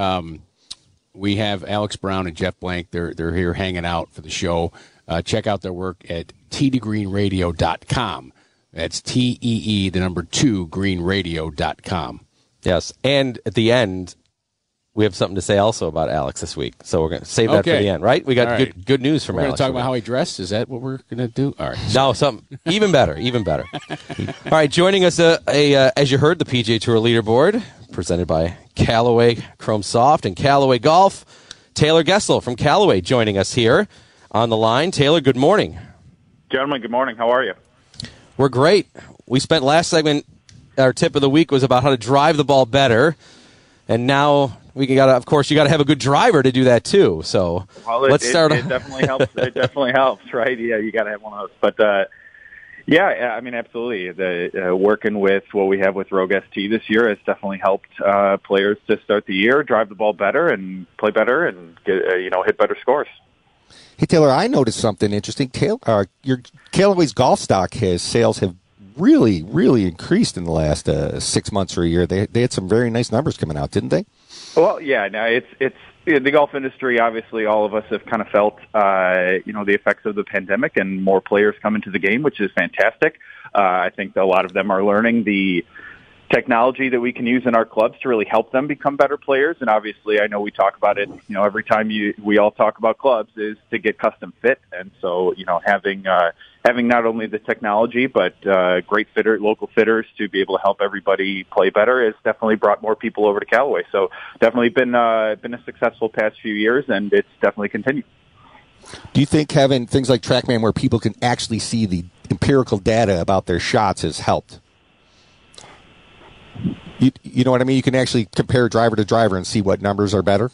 we have Alex Brown and Jeff Blank. They're here hanging out for the show. Check out their work at t2greenradio.com. That's TEE, the number 2, greenradio.com. Yes, and at the end, we have something to say also about Alex this week, so we're going to save that for the end, right? We got good news from Alex. We're going to talk about how he dressed. Is that what we're going to do? All right. No, something even better, even better. All right, joining us, as you heard, the PGA Tour leaderboard, presented by Callaway Chrome Soft and Callaway Golf. Taylor Gessel from Callaway joining us here on the line. Taylor, good morning. Gentlemen, good morning. How are you? We're great. We spent last segment, our tip of the week was about how to drive the ball better, and now of course, you got to have a good driver to do that too. So let's start. It definitely helps. It definitely helps, right? Yeah, you got to have one of those. But yeah, I mean, absolutely. The working with what we have with Rogue ST this year has definitely helped players to start the year, drive the ball better, and play better, and get, hit better scores. Hey Taylor, I noticed something interesting. Your Callaway's golf stock sales have really, really increased in the last 6 months or a year. They had some very nice numbers coming out, didn't they? Well, yeah. No, it's the golf industry. Obviously, all of us have kind of felt, the effects of the pandemic, and more players come into the game, which is fantastic. I think a lot of them are learning the technology that we can use in our clubs to really help them become better players. And obviously, I know we talk about it, every time we all talk about clubs is to get custom fit. And so, having not only the technology, but great local fitters to be able to help everybody play better has definitely brought more people over to Callaway. So definitely been a successful past few years, and it's definitely continued. Do you think having things like TrackMan where people can actually see the empirical data about their shots has helped? You know what I mean? You can actually compare driver to driver and see what numbers are better?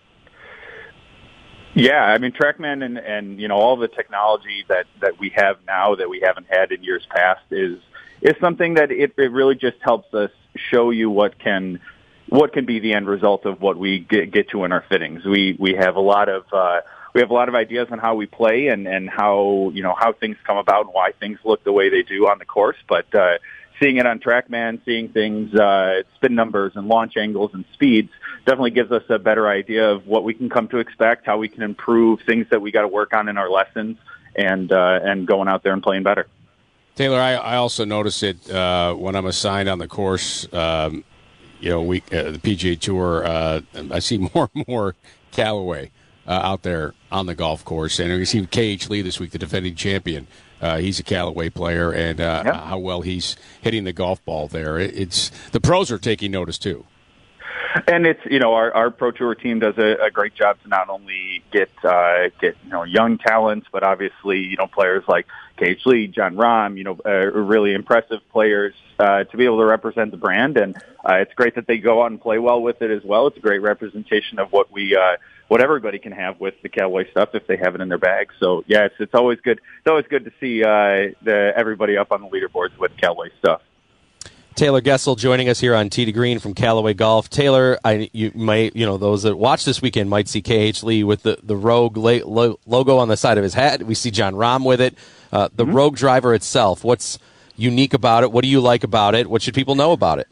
Yeah, I mean, TrackMan and all the technology that we have now that we haven't had in years past is something that it really just helps us show you what can be the end result of what we get to in our fittings. We have a lot of ideas on how we play and how things come about and why things look the way they do on the course, but seeing it on TrackMan, seeing things, spin numbers and launch angles and speeds definitely gives us a better idea of what we can come to expect, how we can improve things that we got to work on in our lessons, and going out there and playing better. Taylor, I also notice it when I'm assigned on the course. The PGA Tour, I see more and more Callaway out there on the golf course, and we see KH Lee this week, the defending champion. He's a Callaway player, and how well he's hitting the golf ball there. It's the pros are taking notice too. And it's our Pro Tour team does a great job to not only get young talents, but obviously players like KH Lee, John Rahm, really impressive players to be able to represent the brand, and it's great that they go out and play well with it as well. It's a great representation of what what everybody can have with the Callaway stuff if they have it in their bag. So yeah, it's always good. It's always good to see everybody up on the leaderboards with Callaway stuff. Taylor Gessel joining us here on Tee to Green from Callaway Golf. Taylor, you might, those that watch this weekend might see KH Lee with the Rogue logo on the side of his hat. We see John Rahm with it. The Rogue driver itself, what's unique about it? What do you like about it? What should people know about it?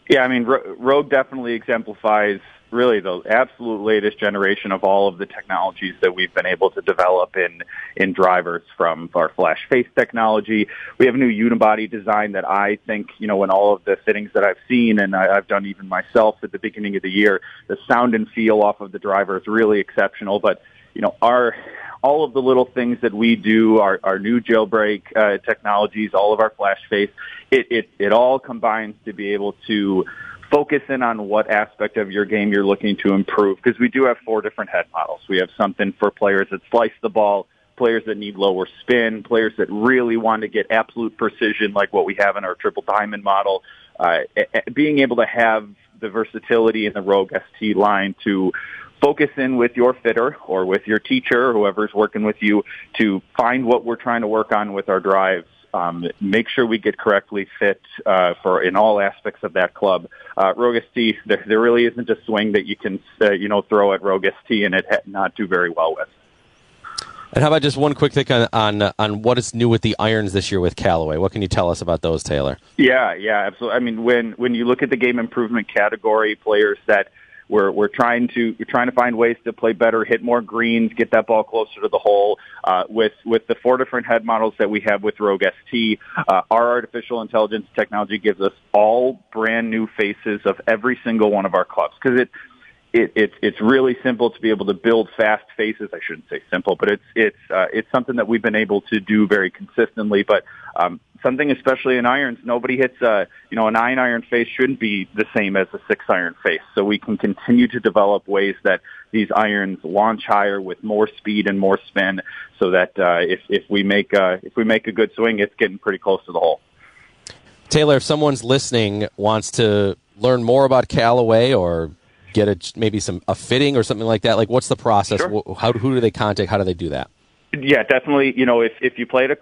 Yeah, I mean, Rogue definitely exemplifies really the absolute latest generation of all of the technologies that we've been able to develop in drivers, from our flash face technology. We have a new unibody design that I think, in all of the fittings that I've seen, and I've done even myself at the beginning of the year, the sound and feel off of the driver is really exceptional. But, all of the little things that we do, our new jailbreak technologies, all of our flash face, it all combines to be able to focus in on what aspect of your game you're looking to improve, because we do have 4 different head models. We have something for players that slice the ball, players that need lower spin, players that really want to get absolute precision like what we have in our triple diamond model. Being able to have the versatility in the Rogue ST line to focus in with your fitter or with your teacher, whoever's working with you, to find what we're trying to work on with our drives. Make sure we get correctly fit for in all aspects of that club. Rogue ST, there really isn't a swing that you can throw at Rogue ST and it not do very well with. And how about just one quick thing on what is new with the irons this year with Callaway? What can you tell us about those, Taylor? Yeah, absolutely. I mean, when you look at the game improvement category, players that we're trying to find ways to play better, hit more greens, get that ball closer to the hole. With the 4 different head models that we have with Rogue ST, our artificial intelligence technology gives us all brand new faces of every single one of our clubs, because it's really simple to be able to build fast faces. I shouldn't say simple, but it's something that we've been able to do very consistently. But something especially in irons, nobody hits a 9-iron face shouldn't be the same as a 6-iron face. So we can continue to develop ways that these irons launch higher with more speed and more spin, so that if we make a good swing, it's getting pretty close to the hole. Taylor, if someone's listening, wants to learn more about Callaway or get maybe a fitting or something like that, like what's the process? Sure. Who do they contact? How do they do that? Yeah, definitely. If you played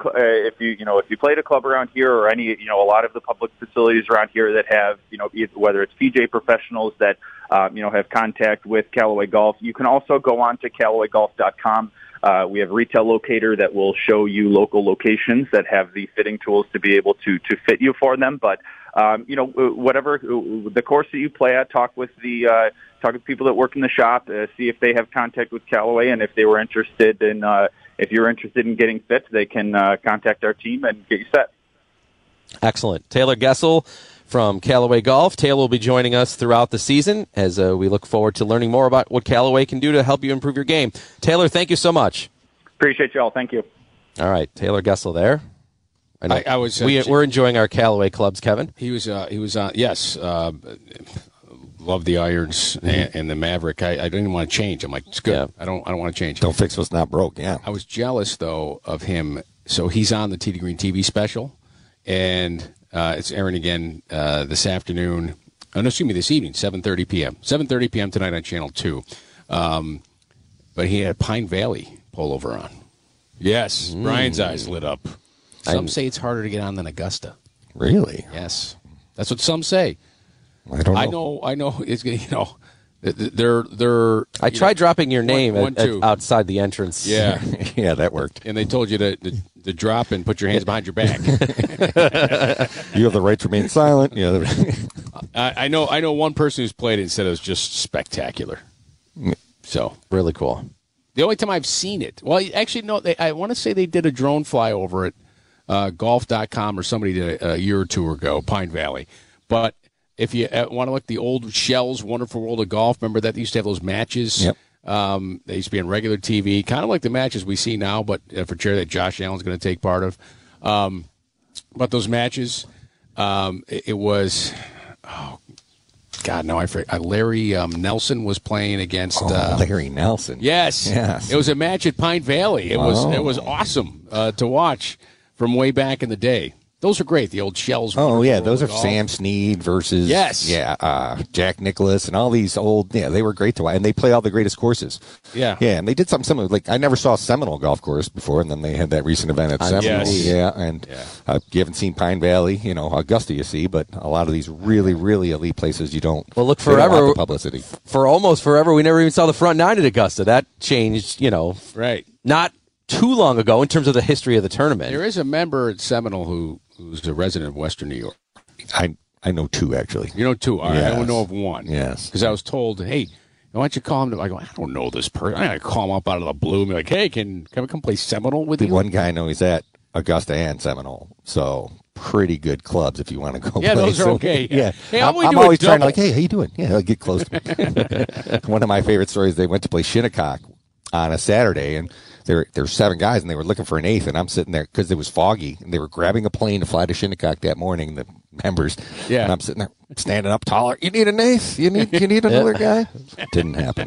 a club around here, or any, a lot of the public facilities around here that have, whether it's PJ professionals that, have contact with Callaway Golf, you can also go on to CallawayGolf.com. We have a retail locator that will show you local locations that have the fitting tools to be able to fit you for them. But, whatever the course that you play at, talk with people that work in the shop, see if they have contact with Callaway, and if they were interested in, if you're interested in getting fit, they can contact our team and get you set. Excellent. Taylor Gessel from Callaway Golf. Taylor will be joining us throughout the season as we look forward to learning more about what Callaway can do to help you improve your game. Taylor, thank you so much. Appreciate you all. Thank you. All right, Taylor Gessel there. I was. We're enjoying our Callaway clubs, Kevin. He was on. Yes. Love the irons and the Maverick. I didn't want to change. I'm like, it's good. Yeah. I don't want to change. Don't fix what's not broke. Yeah. I was jealous though of him. So he's on the Tee to Green TV special, and it's airing again this afternoon. Oh, no, excuse me, this evening, 7:30 p.m. 7:30 p.m. tonight on Channel 2. But he had Pine Valley pullover on. Yes, Brian's eyes lit up. Some say it's harder to get on than Augusta. Really? Yes, that's what some say. I don't know. I know. It's they're. I tried dropping your name outside the entrance. Yeah, yeah, that worked. And they told you to drop and put your hands behind your back. You have the right to remain silent. Yeah. I know one person who's played it and said it was just spectacular. So really cool. The only time I've seen it, well, actually, no. I want to say they did a drone flyover at golf.com, or somebody did a year or two ago, Pine Valley. But if you want to look at the old Shell's Wonderful World of Golf, remember that they used to have those matches? Yep. They used to be on regular TV, kind of like the matches we see now, but for charity that Josh Allen's going to take part of. But those matches, it was, God, no, I forget. Larry Nelson was playing against Larry Nelson. Yes. It was a match at Pine Valley. It was awesome to watch from way back in the day. Those are great, the old Shells. Oh, yeah, those are Sam Snead versus Jack Nicklaus and all these old, they were great to watch. And they play all the greatest courses. Yeah. Yeah, and they did something similar. Like, I never saw Seminole Golf Course before, and then they had that recent event at Seminole. Yes. Yeah, and you haven't seen Pine Valley, Augusta you see, but a lot of these really, really elite places you don't. Well, look, forever, the publicity. For almost forever, we never even saw the front nine at Augusta. That changed, Right. Not too long ago in terms of the history of the tournament. There is a member at Seminole who's a resident of Western New York. I I know two, actually. You know two. All right. Yes. I don't know of one. Yes. Because I was told, hey, why don't you call him? I go, I don't know this person. I got to call him up out of the blue and be like, hey, can we come play Seminole with The you? one guy I know is at Augusta and Seminole, so pretty good clubs if you want to go play. Those are okay. Yeah. Hey, I'm always trying to hey, how you doing? Yeah, get close to me. One of my favorite stories, they went to play Shinnecock on a Saturday, and there were 7 guys, and they were looking for an 8th, and I'm sitting there because it was foggy, and they were grabbing a plane to fly to Shinnecock that morning, the members. Yeah. And I'm sitting there standing up taller. You need an 8th? You need another guy? Didn't happen.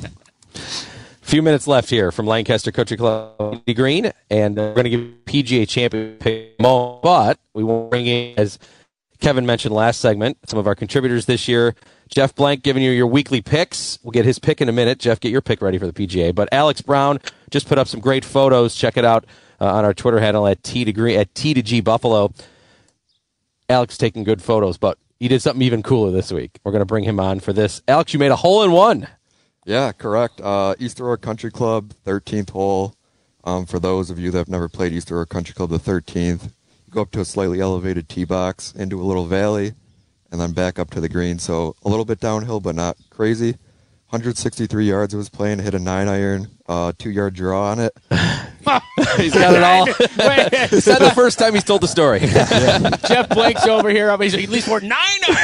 Few minutes left here from Lancaster Country Club Green, and we're going to give PGA champion pick, but we won't bring in, as Kevin mentioned last segment, some of our contributors this year. Jeff Blank giving you your weekly picks. We'll get his pick in a minute. Jeff, get your pick ready for the PGA. But Alex Brown just put up some great photos. Check it out on our Twitter handle at T2G Buffalo. Alex taking good photos, but he did something even cooler this week. We're going to bring him on for this. Alex, you made a hole-in-one. Yeah, correct. East Aurora Country Club, 13th hole. For those of you that have never played East Aurora Country Club, the 13th, you go up to a slightly elevated tee box into a little valley, and then back up to the green. So a little bit downhill, but not crazy. 163 yards it was playing, hit a 9-iron, 2-yard draw on it. He's got it all. Is that the first time he's told the story? Jeff Blake's over here. He's at least more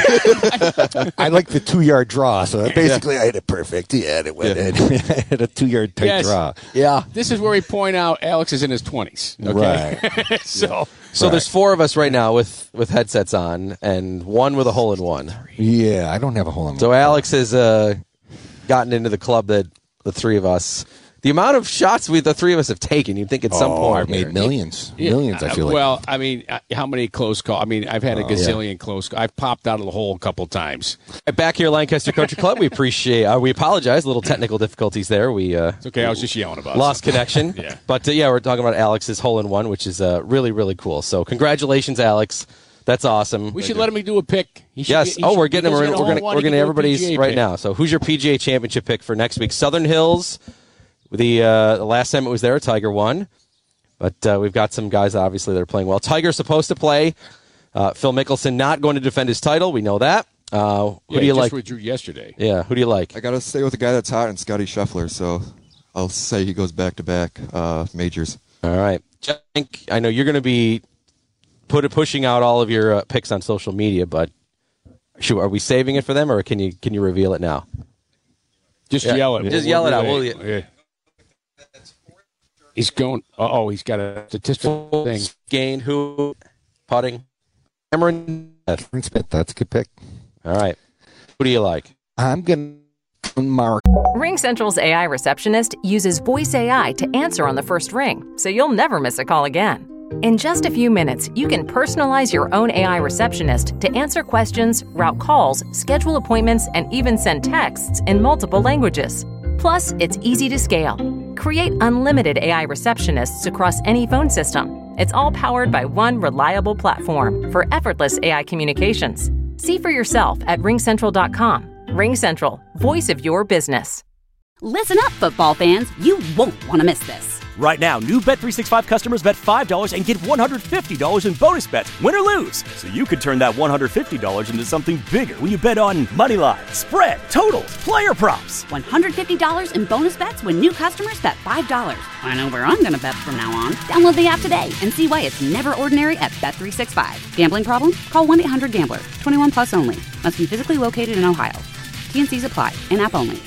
9-iron. I like the 2-yard draw, so basically I hit it perfect. Yeah, and it went in. I hit a 2-yard tight draw. Yeah. This is where we point out Alex is in his 20s. Okay? Right. So there's 4 of us right now with headsets on, and 1 with a hole-in-one. Yeah, I don't have a hole-in-one. So Alex has gotten into the club that the 3 of us. The amount of shots the 3 of us have taken, you'd think at some point. I've made millions. Millions, I feel like. Well, I mean, how many close calls? I mean, I've had a gazillion close calls. I've popped out of the hole a couple times. Back here at Lancaster Country Club, we apologize. Little technical difficulties there. It's okay. I was just yelling about lost connection. Yeah. But, we're talking about Alex's hole-in-one, which is really, really cool. So congratulations, Alex. That's awesome. We should let him do a pick. We're getting him. We're going to everybody's right now. So who's your PGA Championship pick for next week? Southern Hills. The last time it was there, Tiger won. But we've got some guys, obviously, that are playing well. Tiger's supposed to play. Phil Mickelson not going to defend his title. We know that. Who do you like? He just withdrew yesterday. Yeah, who do you like? I got to stay with a guy that's hot, and Scotty Scheffler, so I'll say he goes back-to-back majors. All right. I know you're going to be pushing out all of your picks on social media, but are we saving it for them, or can you reveal it now? Just yell it. Just yell it out. He's going. He's got a statistical thing. Gain, who, putting, Cameron. Smith, that's a good pick. All right. Who do you like? I'm going to mark. RingCentral's AI receptionist uses voice AI to answer on the first ring, so you'll never miss a call again. In just a few minutes, you can personalize your own AI receptionist to answer questions, route calls, schedule appointments, and even send texts in multiple languages. Plus, it's easy to scale. Create unlimited AI receptionists across any phone system. It's all powered by one reliable platform for effortless AI communications. See for yourself at ringcentral.com. RingCentral, voice of your business. Listen up, football fans. You won't want to miss this. Right now, new Bet365 customers bet $5 and get $150 in bonus bets, win or lose. So you could turn that $150 into something bigger when you bet on moneyline, spread, totals, player props. $150 in bonus bets when new customers bet $5. I know where I'm going to bet from now on. Download the app today and see why it's never ordinary at Bet365. Gambling problem? Call 1-800-GAMBLER. 21 plus only. Must be physically located in Ohio. T&Cs apply. In-app only.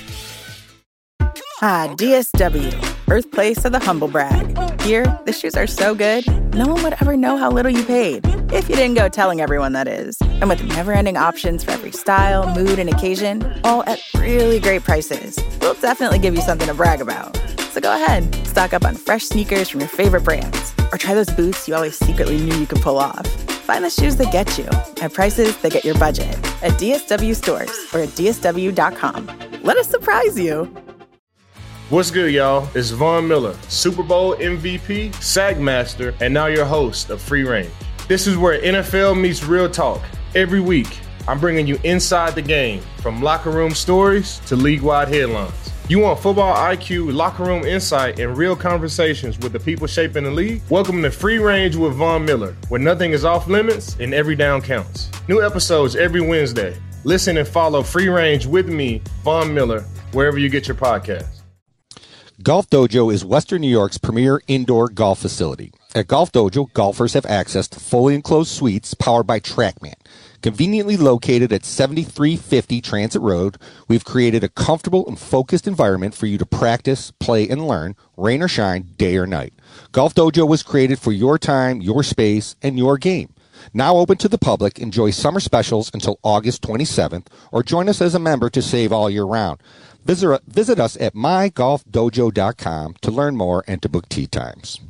DSW, birthplace of the humble brag. Here, the shoes are so good, no one would ever know how little you paid. If you didn't go telling everyone, that is. And with never-ending options for every style, mood, and occasion, all at really great prices, we'll definitely give you something to brag about. So go ahead, stock up on fresh sneakers from your favorite brands, or try those boots you always secretly knew you could pull off. Find the shoes that get you at prices that get your budget at DSW stores or at DSW.com. Let us surprise you. What's good, y'all? It's Von Miller, Super Bowl MVP, Sagmaster, and now your host of Free Range. This is where NFL meets real talk. Every week, I'm bringing you inside the game, from locker room stories to league-wide headlines. You want football IQ, locker room insight, and real conversations with the people shaping the league? Welcome to Free Range with Von Miller, where nothing is off limits and every down counts. New episodes every Wednesday. Listen and follow Free Range with me, Von Miller, wherever you get your podcasts. Golf Dojo is Western New York's premier indoor golf facility. At Golf Dojo, golfers have access to fully enclosed suites powered by TrackMan. Conveniently located at 7350 Transit Road, we've created a comfortable and focused environment for you to practice, play, and learn, rain or shine, day or night. Golf Dojo was created for your time, your space, and your game. Now open to the public, enjoy summer specials until August 27th, or join us as a member to save all year round. Visit us at mygolfdojo.com to learn more and to book tee times.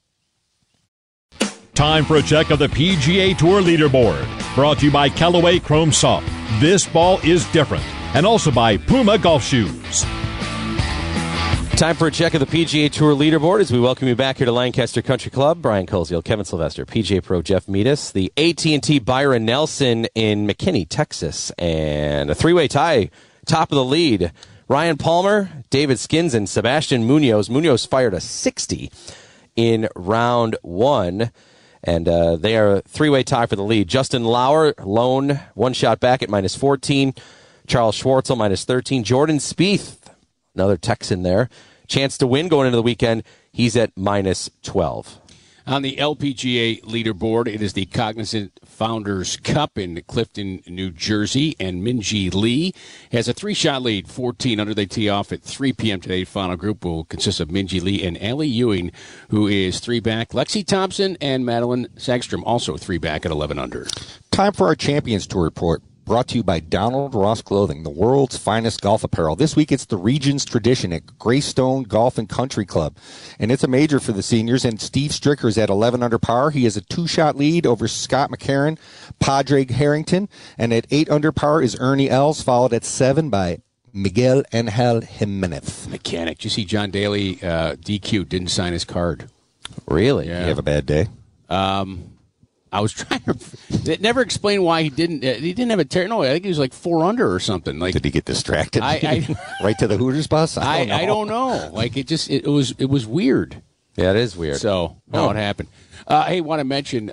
Time for a check of the PGA Tour leaderboard. Brought to you by Callaway Chrome Soft. This ball is different. And also by Puma Golf Shoes. Time for a check of the PGA Tour leaderboard as we welcome you back here to Lancaster Country Club. Brian Koziel, Kevin Sylvester, PGA Pro Jeff Meadis, the AT&T Byron Nelson in McKinney, Texas, and a three-way tie, top of the lead. Ryan Palmer, David Skins, and Sebastian Munoz. Munoz fired a 60 in round one. And they are a three-way tie for the lead. Justin Lauer, lone, one shot back at -14. Charles Schwartzel, -13. Jordan Spieth, another Texan there. Chance to win going into the weekend. He's at -12. On the LPGA leaderboard, it is the Cognizant Founders Cup in Clifton, New Jersey, and Minjee Lee has a 3-shot lead, 14 under. They tee off at 3 p.m. today. Final group will consist of Minjee Lee and Allie Ewing, who is 3 back. Lexi Thompson and Madeline Sagstrom, also 3 back at 11 under. Time for our Champions Tour report. Brought to you by Donald Ross Clothing, the world's finest golf apparel. This week it's the Regions Tradition at Greystone Golf and Country Club. And it's a major for the seniors, and Steve Stricker is at 11 under par. He has a 2-shot lead over Scott McCarron, Padre Harrington. And at 8 under par is Ernie Els, followed at 7 by Miguel Angel Jimenez. Mechanic. Did you see John Daly, DQ, didn't sign his card? Really? Yeah. You have a bad day? I was trying to. It never explained why he didn't. He didn't have a tear. No, I think he was like 4 under or something. Like, did he get distracted? Right to the Hooters bus? I don't know. Like it was weird. Yeah, it is weird. So how it happened. Hey, want to mention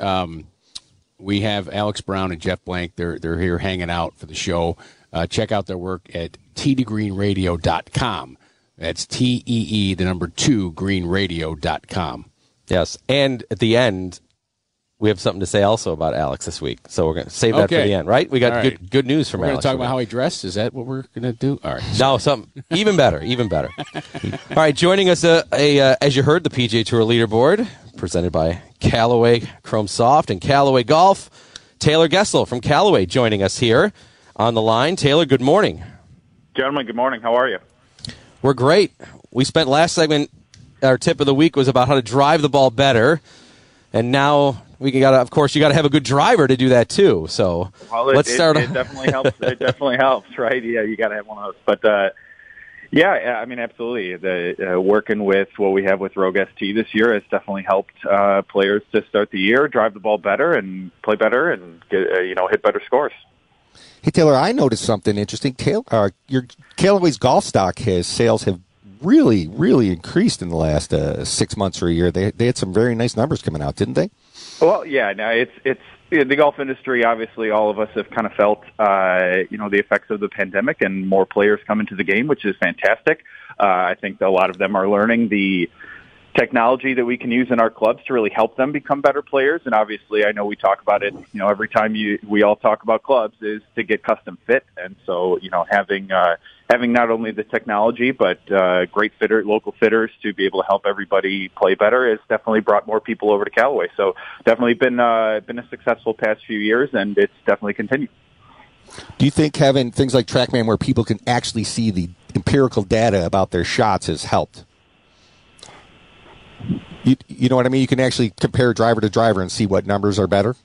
we have Alex Brown and Jeff Blank. They're here hanging out for the show. Check out their work at teedegreenradio.com. That's TEE, the number 2, greenradio.com. Yes, and at the end, we have something to say also about Alex this week, so we're going to save that for the end, right? We got good news from Alex. We're going to talk about how he dressed. Is that what we're going to do? All right. No, something even better, even better. All right, joining us, as you heard, the PGA Tour leaderboard presented by Callaway Chrome Soft and Callaway Golf. Taylor Gessel from Callaway joining us here on the line. Taylor, good morning. Gentlemen, good morning. How are you? We're great. We spent last segment, our tip of the week was about how to drive the ball better, and now of course, you got to have a good driver to do that too. So let's start. It definitely helps. It definitely helps, right? Yeah, you got to have one of those. But yeah, I mean, absolutely. The working with what we have with Rogue ST this year has definitely helped players to start the year, drive the ball better, and play better, and get, hit better scores. Hey Taylor, I noticed something interesting. Your Callaway's golf stock sales have really, really increased in the last 6 months or a year. They had some very nice numbers coming out, didn't they? Well, yeah. No, it's the golf industry. Obviously, all of us have kind of felt, the effects of the pandemic, and more players come into the game, which is fantastic. I think that a lot of them are learning the technology that we can use in our clubs to really help them become better players. And obviously, I know we talk about it, every time we all talk about clubs is to get custom fit. And so, having not only the technology, but great local fitters to be able to help everybody play better has definitely brought more people over to Callaway. So definitely been a successful past few years, and it's definitely continued. Do you think having things like TrackMan where people can actually see the empirical data about their shots has helped? You know what I mean? You can actually compare driver to driver and see what numbers are better?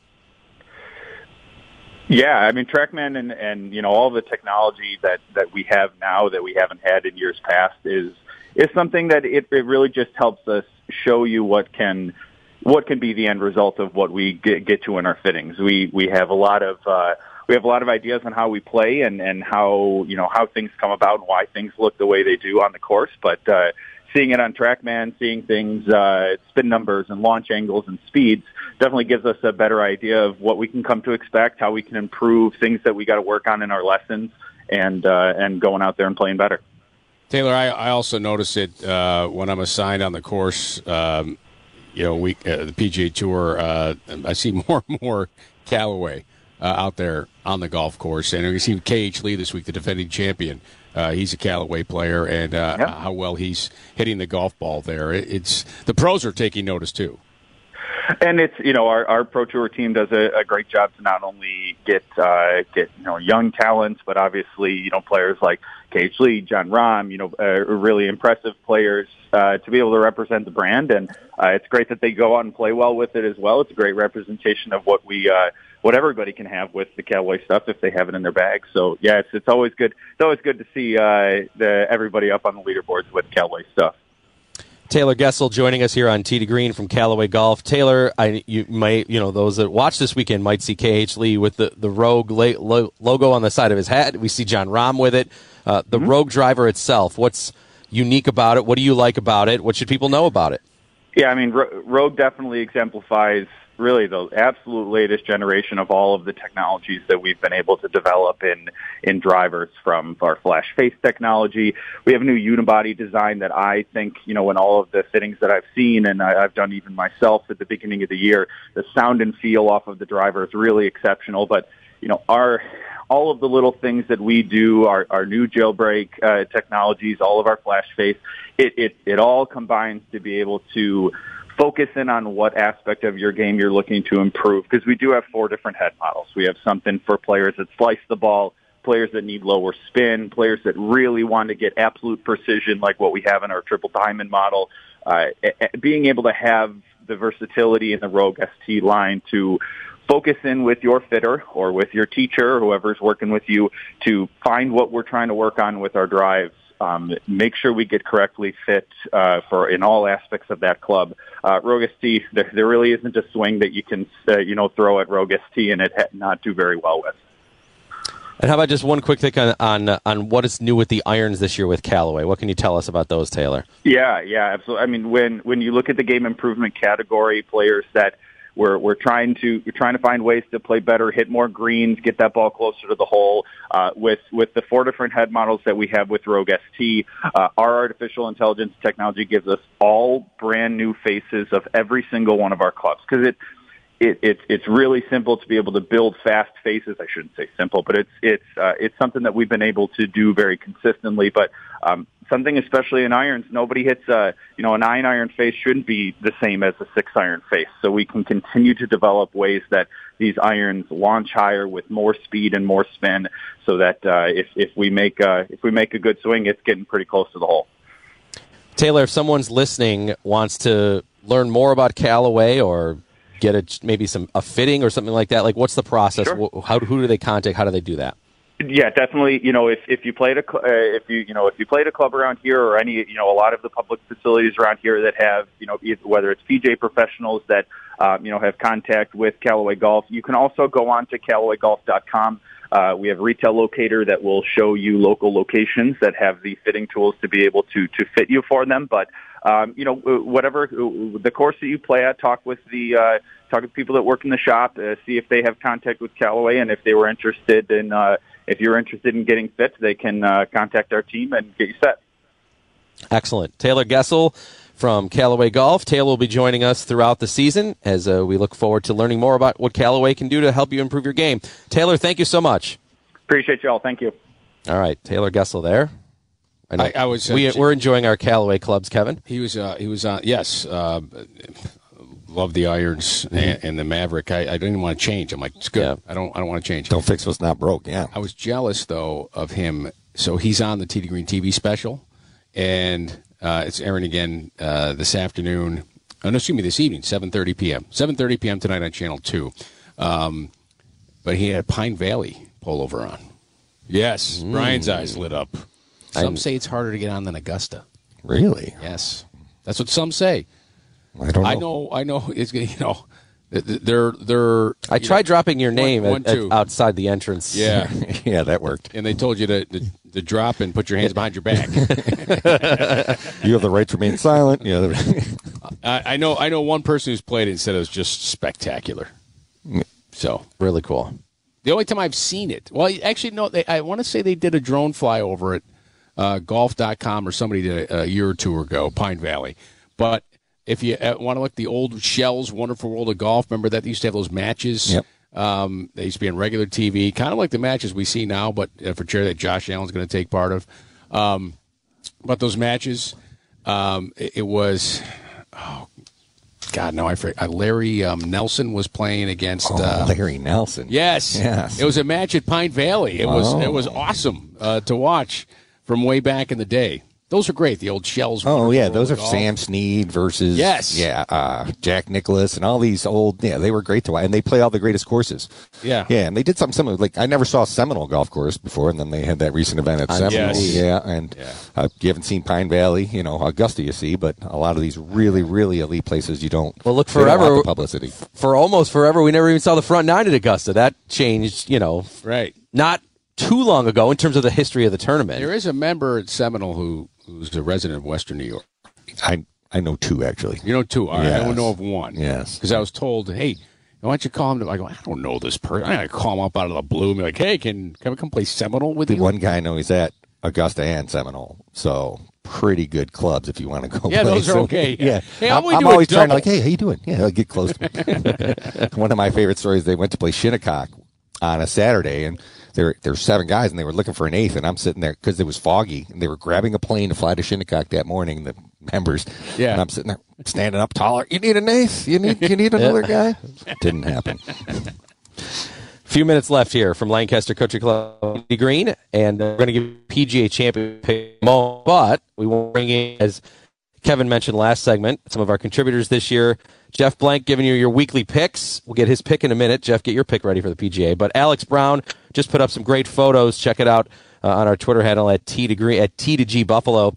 Yeah, I mean, TrackMan and all the technology that we have now that we haven't had in years past is something that it really just helps us show you what can be the end result of what we get to in our fittings. We have a lot of have a lot of ideas on how we play and how things come about and why things look the way they do on the course. But seeing it on TrackMan, seeing things, spin numbers and launch angles and speeds definitely gives us a better idea of what we can come to expect, how we can improve things that we got to work on in our lessons, and going out there and playing better. Taylor, I also notice it when I'm assigned on the course. The PGA Tour, I see more and more Callaway out there on the golf course, and we see KH Lee this week, the defending champion. He's a Callaway player, and how well he's hitting the golf ball there. It's the pros are taking notice too. And it's, our Pro Tour team does a great job to not only get young talents, but obviously, players like KH Lee, John Rahm, really impressive players to be able to represent the brand. And it's great that they go out and play well with it as well. It's a great representation of what what everybody can have with the Callaway stuff if they have it in their bag. So yeah, it's always good. It's always good to see everybody up on the leaderboards with Callaway stuff. Taylor Gessel joining us here on Tee to Green from Callaway Golf. Taylor, you might, those that watch this weekend might see KH Lee with the Rogue logo on the side of his hat. We see John Rahm with it. The Rogue driver itself, what's unique about it? What do you like about it? What should people know about it? Yeah, I mean, Rogue definitely exemplifies really the absolute latest generation of all of the technologies that we've been able to develop in drivers, from our flash face technology. We have a new unibody design that I think, in all of the fittings that I've seen, and I've done even myself at the beginning of the year, the sound and feel off of the driver is really exceptional. But, all of the little things that we do, our new jailbreak technologies, all of our flash face, it all combines to be able to focus in on what aspect of your game you're looking to improve, because we do have 4 different head models. We have something for players that slice the ball, players that need lower spin, players that really want to get absolute precision like what we have in our triple diamond model. Being able to have the versatility in the Rogue ST line to focus in with your fitter or with your teacher, whoever's working with you, to find what we're trying to work on with our drives. Make sure we get correctly fit for in all aspects of that club. Rogue ST, there really isn't a swing that you can throw at Rogue ST and it not do very well with. And how about just one quick thing on what is new with the irons this year with Callaway? What can you tell us about those, Taylor? Yeah, absolutely. I mean, when you look at the game improvement category, players that We're trying to find ways to play better, hit more greens, get that ball closer to the hole. With the 4 different head models that we have with Rogue ST, our artificial intelligence technology gives us all brand new faces of every single one of our clubs, because it's really simple to be able to build fast faces. I shouldn't say simple, but it's something that we've been able to do very consistently. But something especially in irons, nobody hits a 9-iron face shouldn't be the same as a 6-iron face. So we can continue to develop ways that these irons launch higher with more speed and more spin, so that if we make a good swing, it's getting pretty close to the hole. Taylor, if someone's listening, wants to learn more about Callaway or get maybe a fitting or something like that, like what's the process? Sure. Who do they contact? How do they do that? Yeah, definitely. If you played a club around here, or any, a lot of the public facilities around here that have, whether it's PGA professionals that, have contact with Callaway Golf, you can also go on to CallawayGolf.com. We have a retail locator that will show you local locations that have the fitting tools to be able to fit you for them. But whatever the course that you play at, talk with people that work in the shop, see if they have contact with Callaway, and if they were interested in. If you're interested in getting fit, they can contact our team and get you set. Excellent. Taylor Gessel from Callaway Golf. Taylor will be joining us throughout the season as we look forward to learning more about what Callaway can do to help you improve your game. Taylor, thank you so much. Appreciate you all. Thank you. All right, Taylor Gessel there. I was. We're enjoying our Callaway clubs, Kevin. He was on. Yes. Love the irons and the Maverick. I didn't want to change. I'm like, it's good. Yeah. I don't want to change. Don't fix what's not broke. Yeah. I was jealous though of him. So he's on the Tee to Green TV special, and it's airing again this afternoon. Oh, no, excuse me, this evening, 7:30 p.m. 7:30 p.m. tonight on Channel 2. But he had Pine Valley pullover on. Yes, Brian's eyes lit up. Some say it's harder to get on than Augusta. Really? Yes, that's what some say. I don't know. I know. It's They're. I tried dropping your name one, two. outside the entrance. Yeah, yeah, that worked. And they told you to drop and put your hands behind your back. You have the right to remain silent. Yeah, I know one person who's played it and said it was just spectacular. So really cool. The only time I've seen it, well, actually, no, I want to say they did a drone flyover at golf.com or somebody did a year or two ago, Pine Valley. But if you want to look at the old Shell's Wonderful World of Golf, remember that they used to have those matches? Yep. They used to be on regular TV, kind of like the matches we see now, but for charity that Josh Allen's going to take part of. But those matches, it was, oh, God, no, I forget. Larry Nelson was playing against Larry Nelson. Yes, it was a match at Pine Valley. It was awesome to watch from way back in the day. Those are great. The old Shells. Oh yeah, those are Sam Snead versus Jack Nicklaus and all these old. Yeah, they were great to watch, and they play all the greatest courses. Yeah, and they did something similar. Like I never saw Seminole Golf Course before, and then they had that recent event at Seminole. Yes. You haven't seen Pine Valley, Augusta you see, but a lot of these really, really elite places you don't. Well, look, they don't forever want the publicity. For almost forever, we never even saw the front nine at Augusta. That changed, right? Not too long ago in terms of the history of the tournament. There is a member at Seminole who's a resident of Western New York. I know two, actually. You know two? All right. Yes. I don't know of one. Yes. Because I was told, hey, why don't you call him? I go, I don't know this person. I'm going to call him up out of the blue and be like, hey, can I come play Seminole with The you? one guy I know he's at Augusta and Seminole, so pretty good clubs if you want to go Yeah, play. those are okay. Yeah. Hey, I'm always trying to hey, how you doing? Yeah, get close to me. One of my favorite stories, they went to play Shinnecock on a Saturday, and there were 7 guys, and they were looking for an 8th, and I'm sitting there because it was foggy, and they were grabbing a plane to fly to Shinnecock that morning, the members. Yeah. And I'm sitting there standing up taller. You need an 8th? You need another guy? Didn't happen. Few minutes left here from Lancaster Country Club Green, and we're going to give PGA Champion pick, but we won't bring in, as Kevin mentioned last segment, some of our contributors this year. Jeff Blank giving you your weekly picks. We'll get his pick in a minute. Jeff, get your pick ready for the PGA. But Alex Brown just put up some great photos. Check it out on our Twitter handle at T2G Buffalo.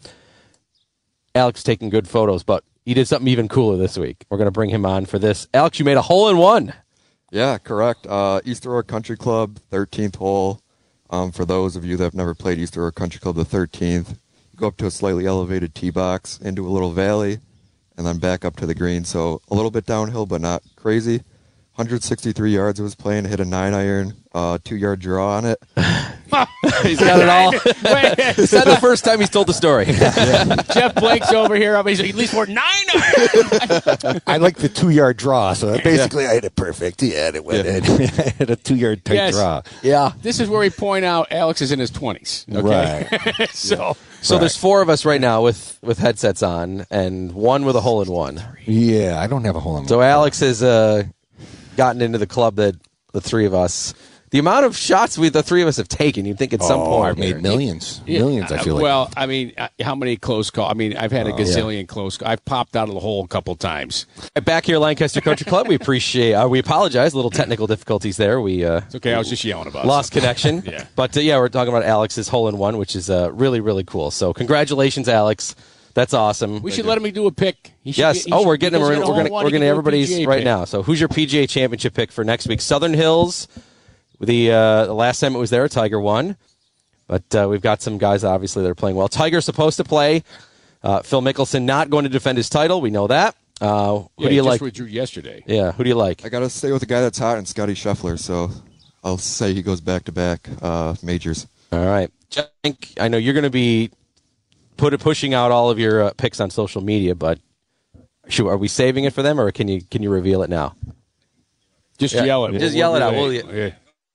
Alex taking good photos, but he did something even cooler this week. We're going to bring him on for this. Alex, you made a hole-in-one. Yeah, correct. East Aurora Country Club, 13th hole. For those of you that have never played East Aurora Country Club, the 13th, you go up to a slightly elevated tee box into a little valley, and then back up to the green. So a little bit downhill, but not crazy. 163 yards I was playing, hit a 9-iron, 2-yard draw on it. He's got it all. Is that the first time he's told the story? Jeff Blake's over here. He's at least more 9-iron. I like the 2-yard draw, so basically I hit it perfect. Yeah, and it went in. I hit a 2-yard tight draw. Yeah. This is where we point out Alex is in his 20s. Okay? Right. So there's 4 of us right now with headsets on, and 1 with a hole-in-one. Yeah, I don't have a hole-in-one. So Alex has gotten into the club that the 3 of us... The amount of shots the 3 of us have taken, you'd think at some point. I've made millions. Millions, I feel like. Well, I mean, how many close calls? I mean, I've had a gazillion close calls. I've popped out of the hole a couple times. Back here at Lancaster Country Club, we apologize. A little technical difficulties there. It's okay. I was just yelling about lost connection. Yeah. But, we're talking about Alex's hole-in-one, which is really, really cool. So congratulations, Alex. That's awesome. We should let him do a pick. We're getting him. We're going to everybody's right now. So who's your PGA Championship pick for next week? Southern Hills. The last time it was there, Tiger won. But we've got some guys, obviously, that are playing well. Tiger's supposed to play. Phil Mickelson not going to defend his title. We know that. Who do you like? He just withdrew yesterday. Yeah, who do you like? I got to stay with the guy that's hot, and Scotty Scheffler, so I'll say he goes back-to-back majors. All right. I know you're going to be pushing out all of your picks on social media, but are we saving it for them, or can you reveal it now? Just yell it. Just yell it out.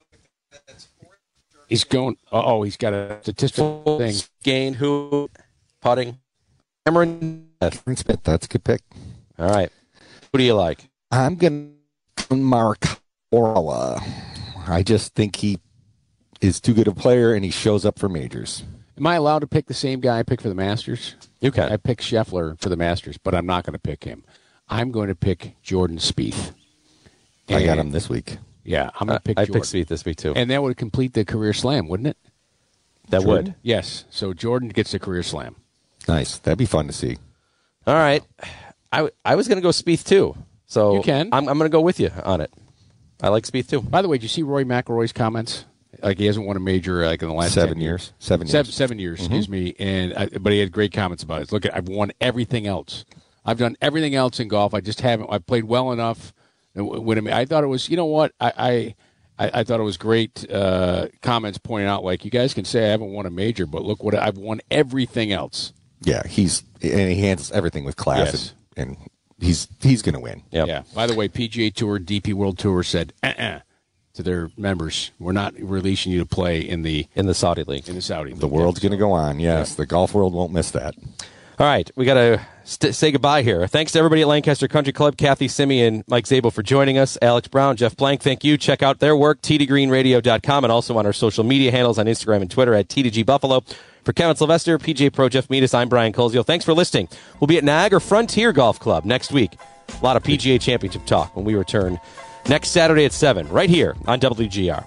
He's going. He's got a statistical thing. Gain, who, putting, Cameron Smith. That's a good pick. All right. Who do you like? I'm going to Mark Orla. I just think he is too good a player, and he shows up for majors. Am I allowed to pick the same guy I picked for the Masters? You can. I picked Scheffler for the Masters, but I'm not going to pick him. I'm going to pick Jordan Spieth. I got him this week. Yeah, I'm going to pick I Jordan. picked Spieth this week, too. And that would complete the career slam, wouldn't it? That would. Yes. So Jordan gets the career slam. Nice. That'd be fun to see. All right. I was going to go Spieth, too. So You can. I'm going to go with you on it. I like Spieth, too. By the way, did you see Roy McIlroy's comments? Like, he hasn't won a major in the last 7 10 years. 7 years, excuse me. But he had great comments about it. Look, I've won everything else. I've done everything else in golf. I just haven't. I've played well enough. I thought it was, you know what? I thought it was great comments pointing out, like, you guys can say I haven't won a major, but look what I've won everything else. Yeah, he handles everything with class, Yes. and he's going to win. Yep. Yeah. By the way, PGA Tour, DP World Tour said to their members, we're not releasing you to play in the Saudi League. In the Saudi League. The world's going to go on. Yes, the golf world won't miss that. All right, we got to say goodbye here. Thanks to everybody at Lancaster Country Club, Kathy Simi and Mike Zabel for joining us. Alex Brown, Jeff Blank, thank you. Check out their work, t2greenradio.com, and also on our social media handles on Instagram and Twitter at T2G Buffalo. For Kevin Sylvester, PGA Pro Jeff Meadis, I'm Brian Colesio. Thanks for listening. We'll be at Niagara Frontier Golf Club next week. A lot of PGA Championship talk when we return next Saturday at 7, right here on WGR.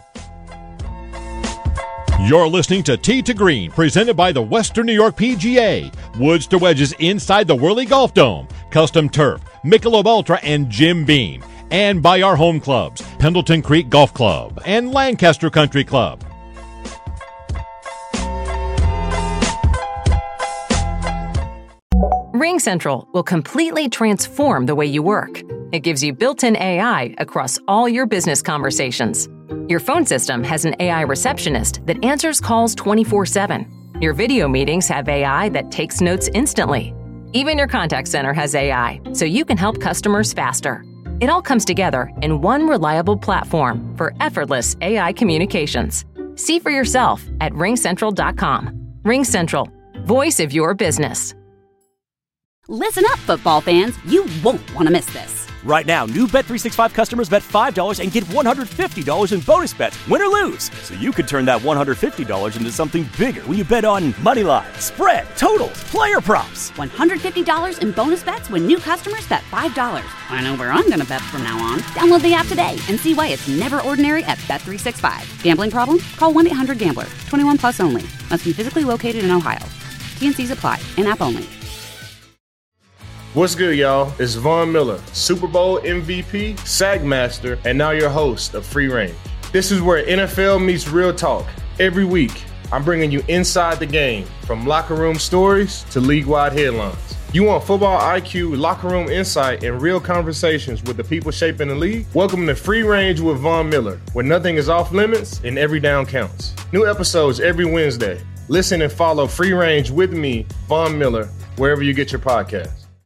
You're listening to Tee to Green, presented by the Western New York PGA. Woods to wedges inside the Whirly Golf Dome. Custom turf, Michelob Ultra, and Jim Beam. And by our home clubs, Pendleton Creek Golf Club and Lancaster Country Club. RingCentral will completely transform the way you work. It gives you built-in AI across all your business conversations. Your phone system has an AI receptionist that answers calls 24/7. Your video meetings have AI that takes notes instantly. Even your contact center has AI, so you can help customers faster. It all comes together in one reliable platform for effortless AI communications. See for yourself at ringcentral.com. RingCentral, voice of your business. Listen up, football fans. You won't want to miss this. Right now, new Bet365 customers bet $5 and get $150 in bonus bets, win or lose. So you could turn that $150 into something bigger when you bet on moneyline, spread, totals, player props. $150 in bonus bets when new customers bet $5. I know where I'm going to bet from now on. Download the app today and see why it's never ordinary at Bet365. Gambling problem? Call 1-800-GAMBLER. 21 plus only. Must be physically located in Ohio. T&Cs apply. In-app only. What's good, y'all? It's Von Miller, Super Bowl MVP, SAG Master, and now your host of Free Range. This is where NFL meets real talk. Every week, I'm bringing you inside the game, from locker room stories to league-wide headlines. You want football IQ, locker room insight, and real conversations with the people shaping the league? Welcome to Free Range with Von Miller, where nothing is off limits and every down counts. New episodes every Wednesday. Listen and follow Free Range with me, Von Miller, wherever you get your podcasts.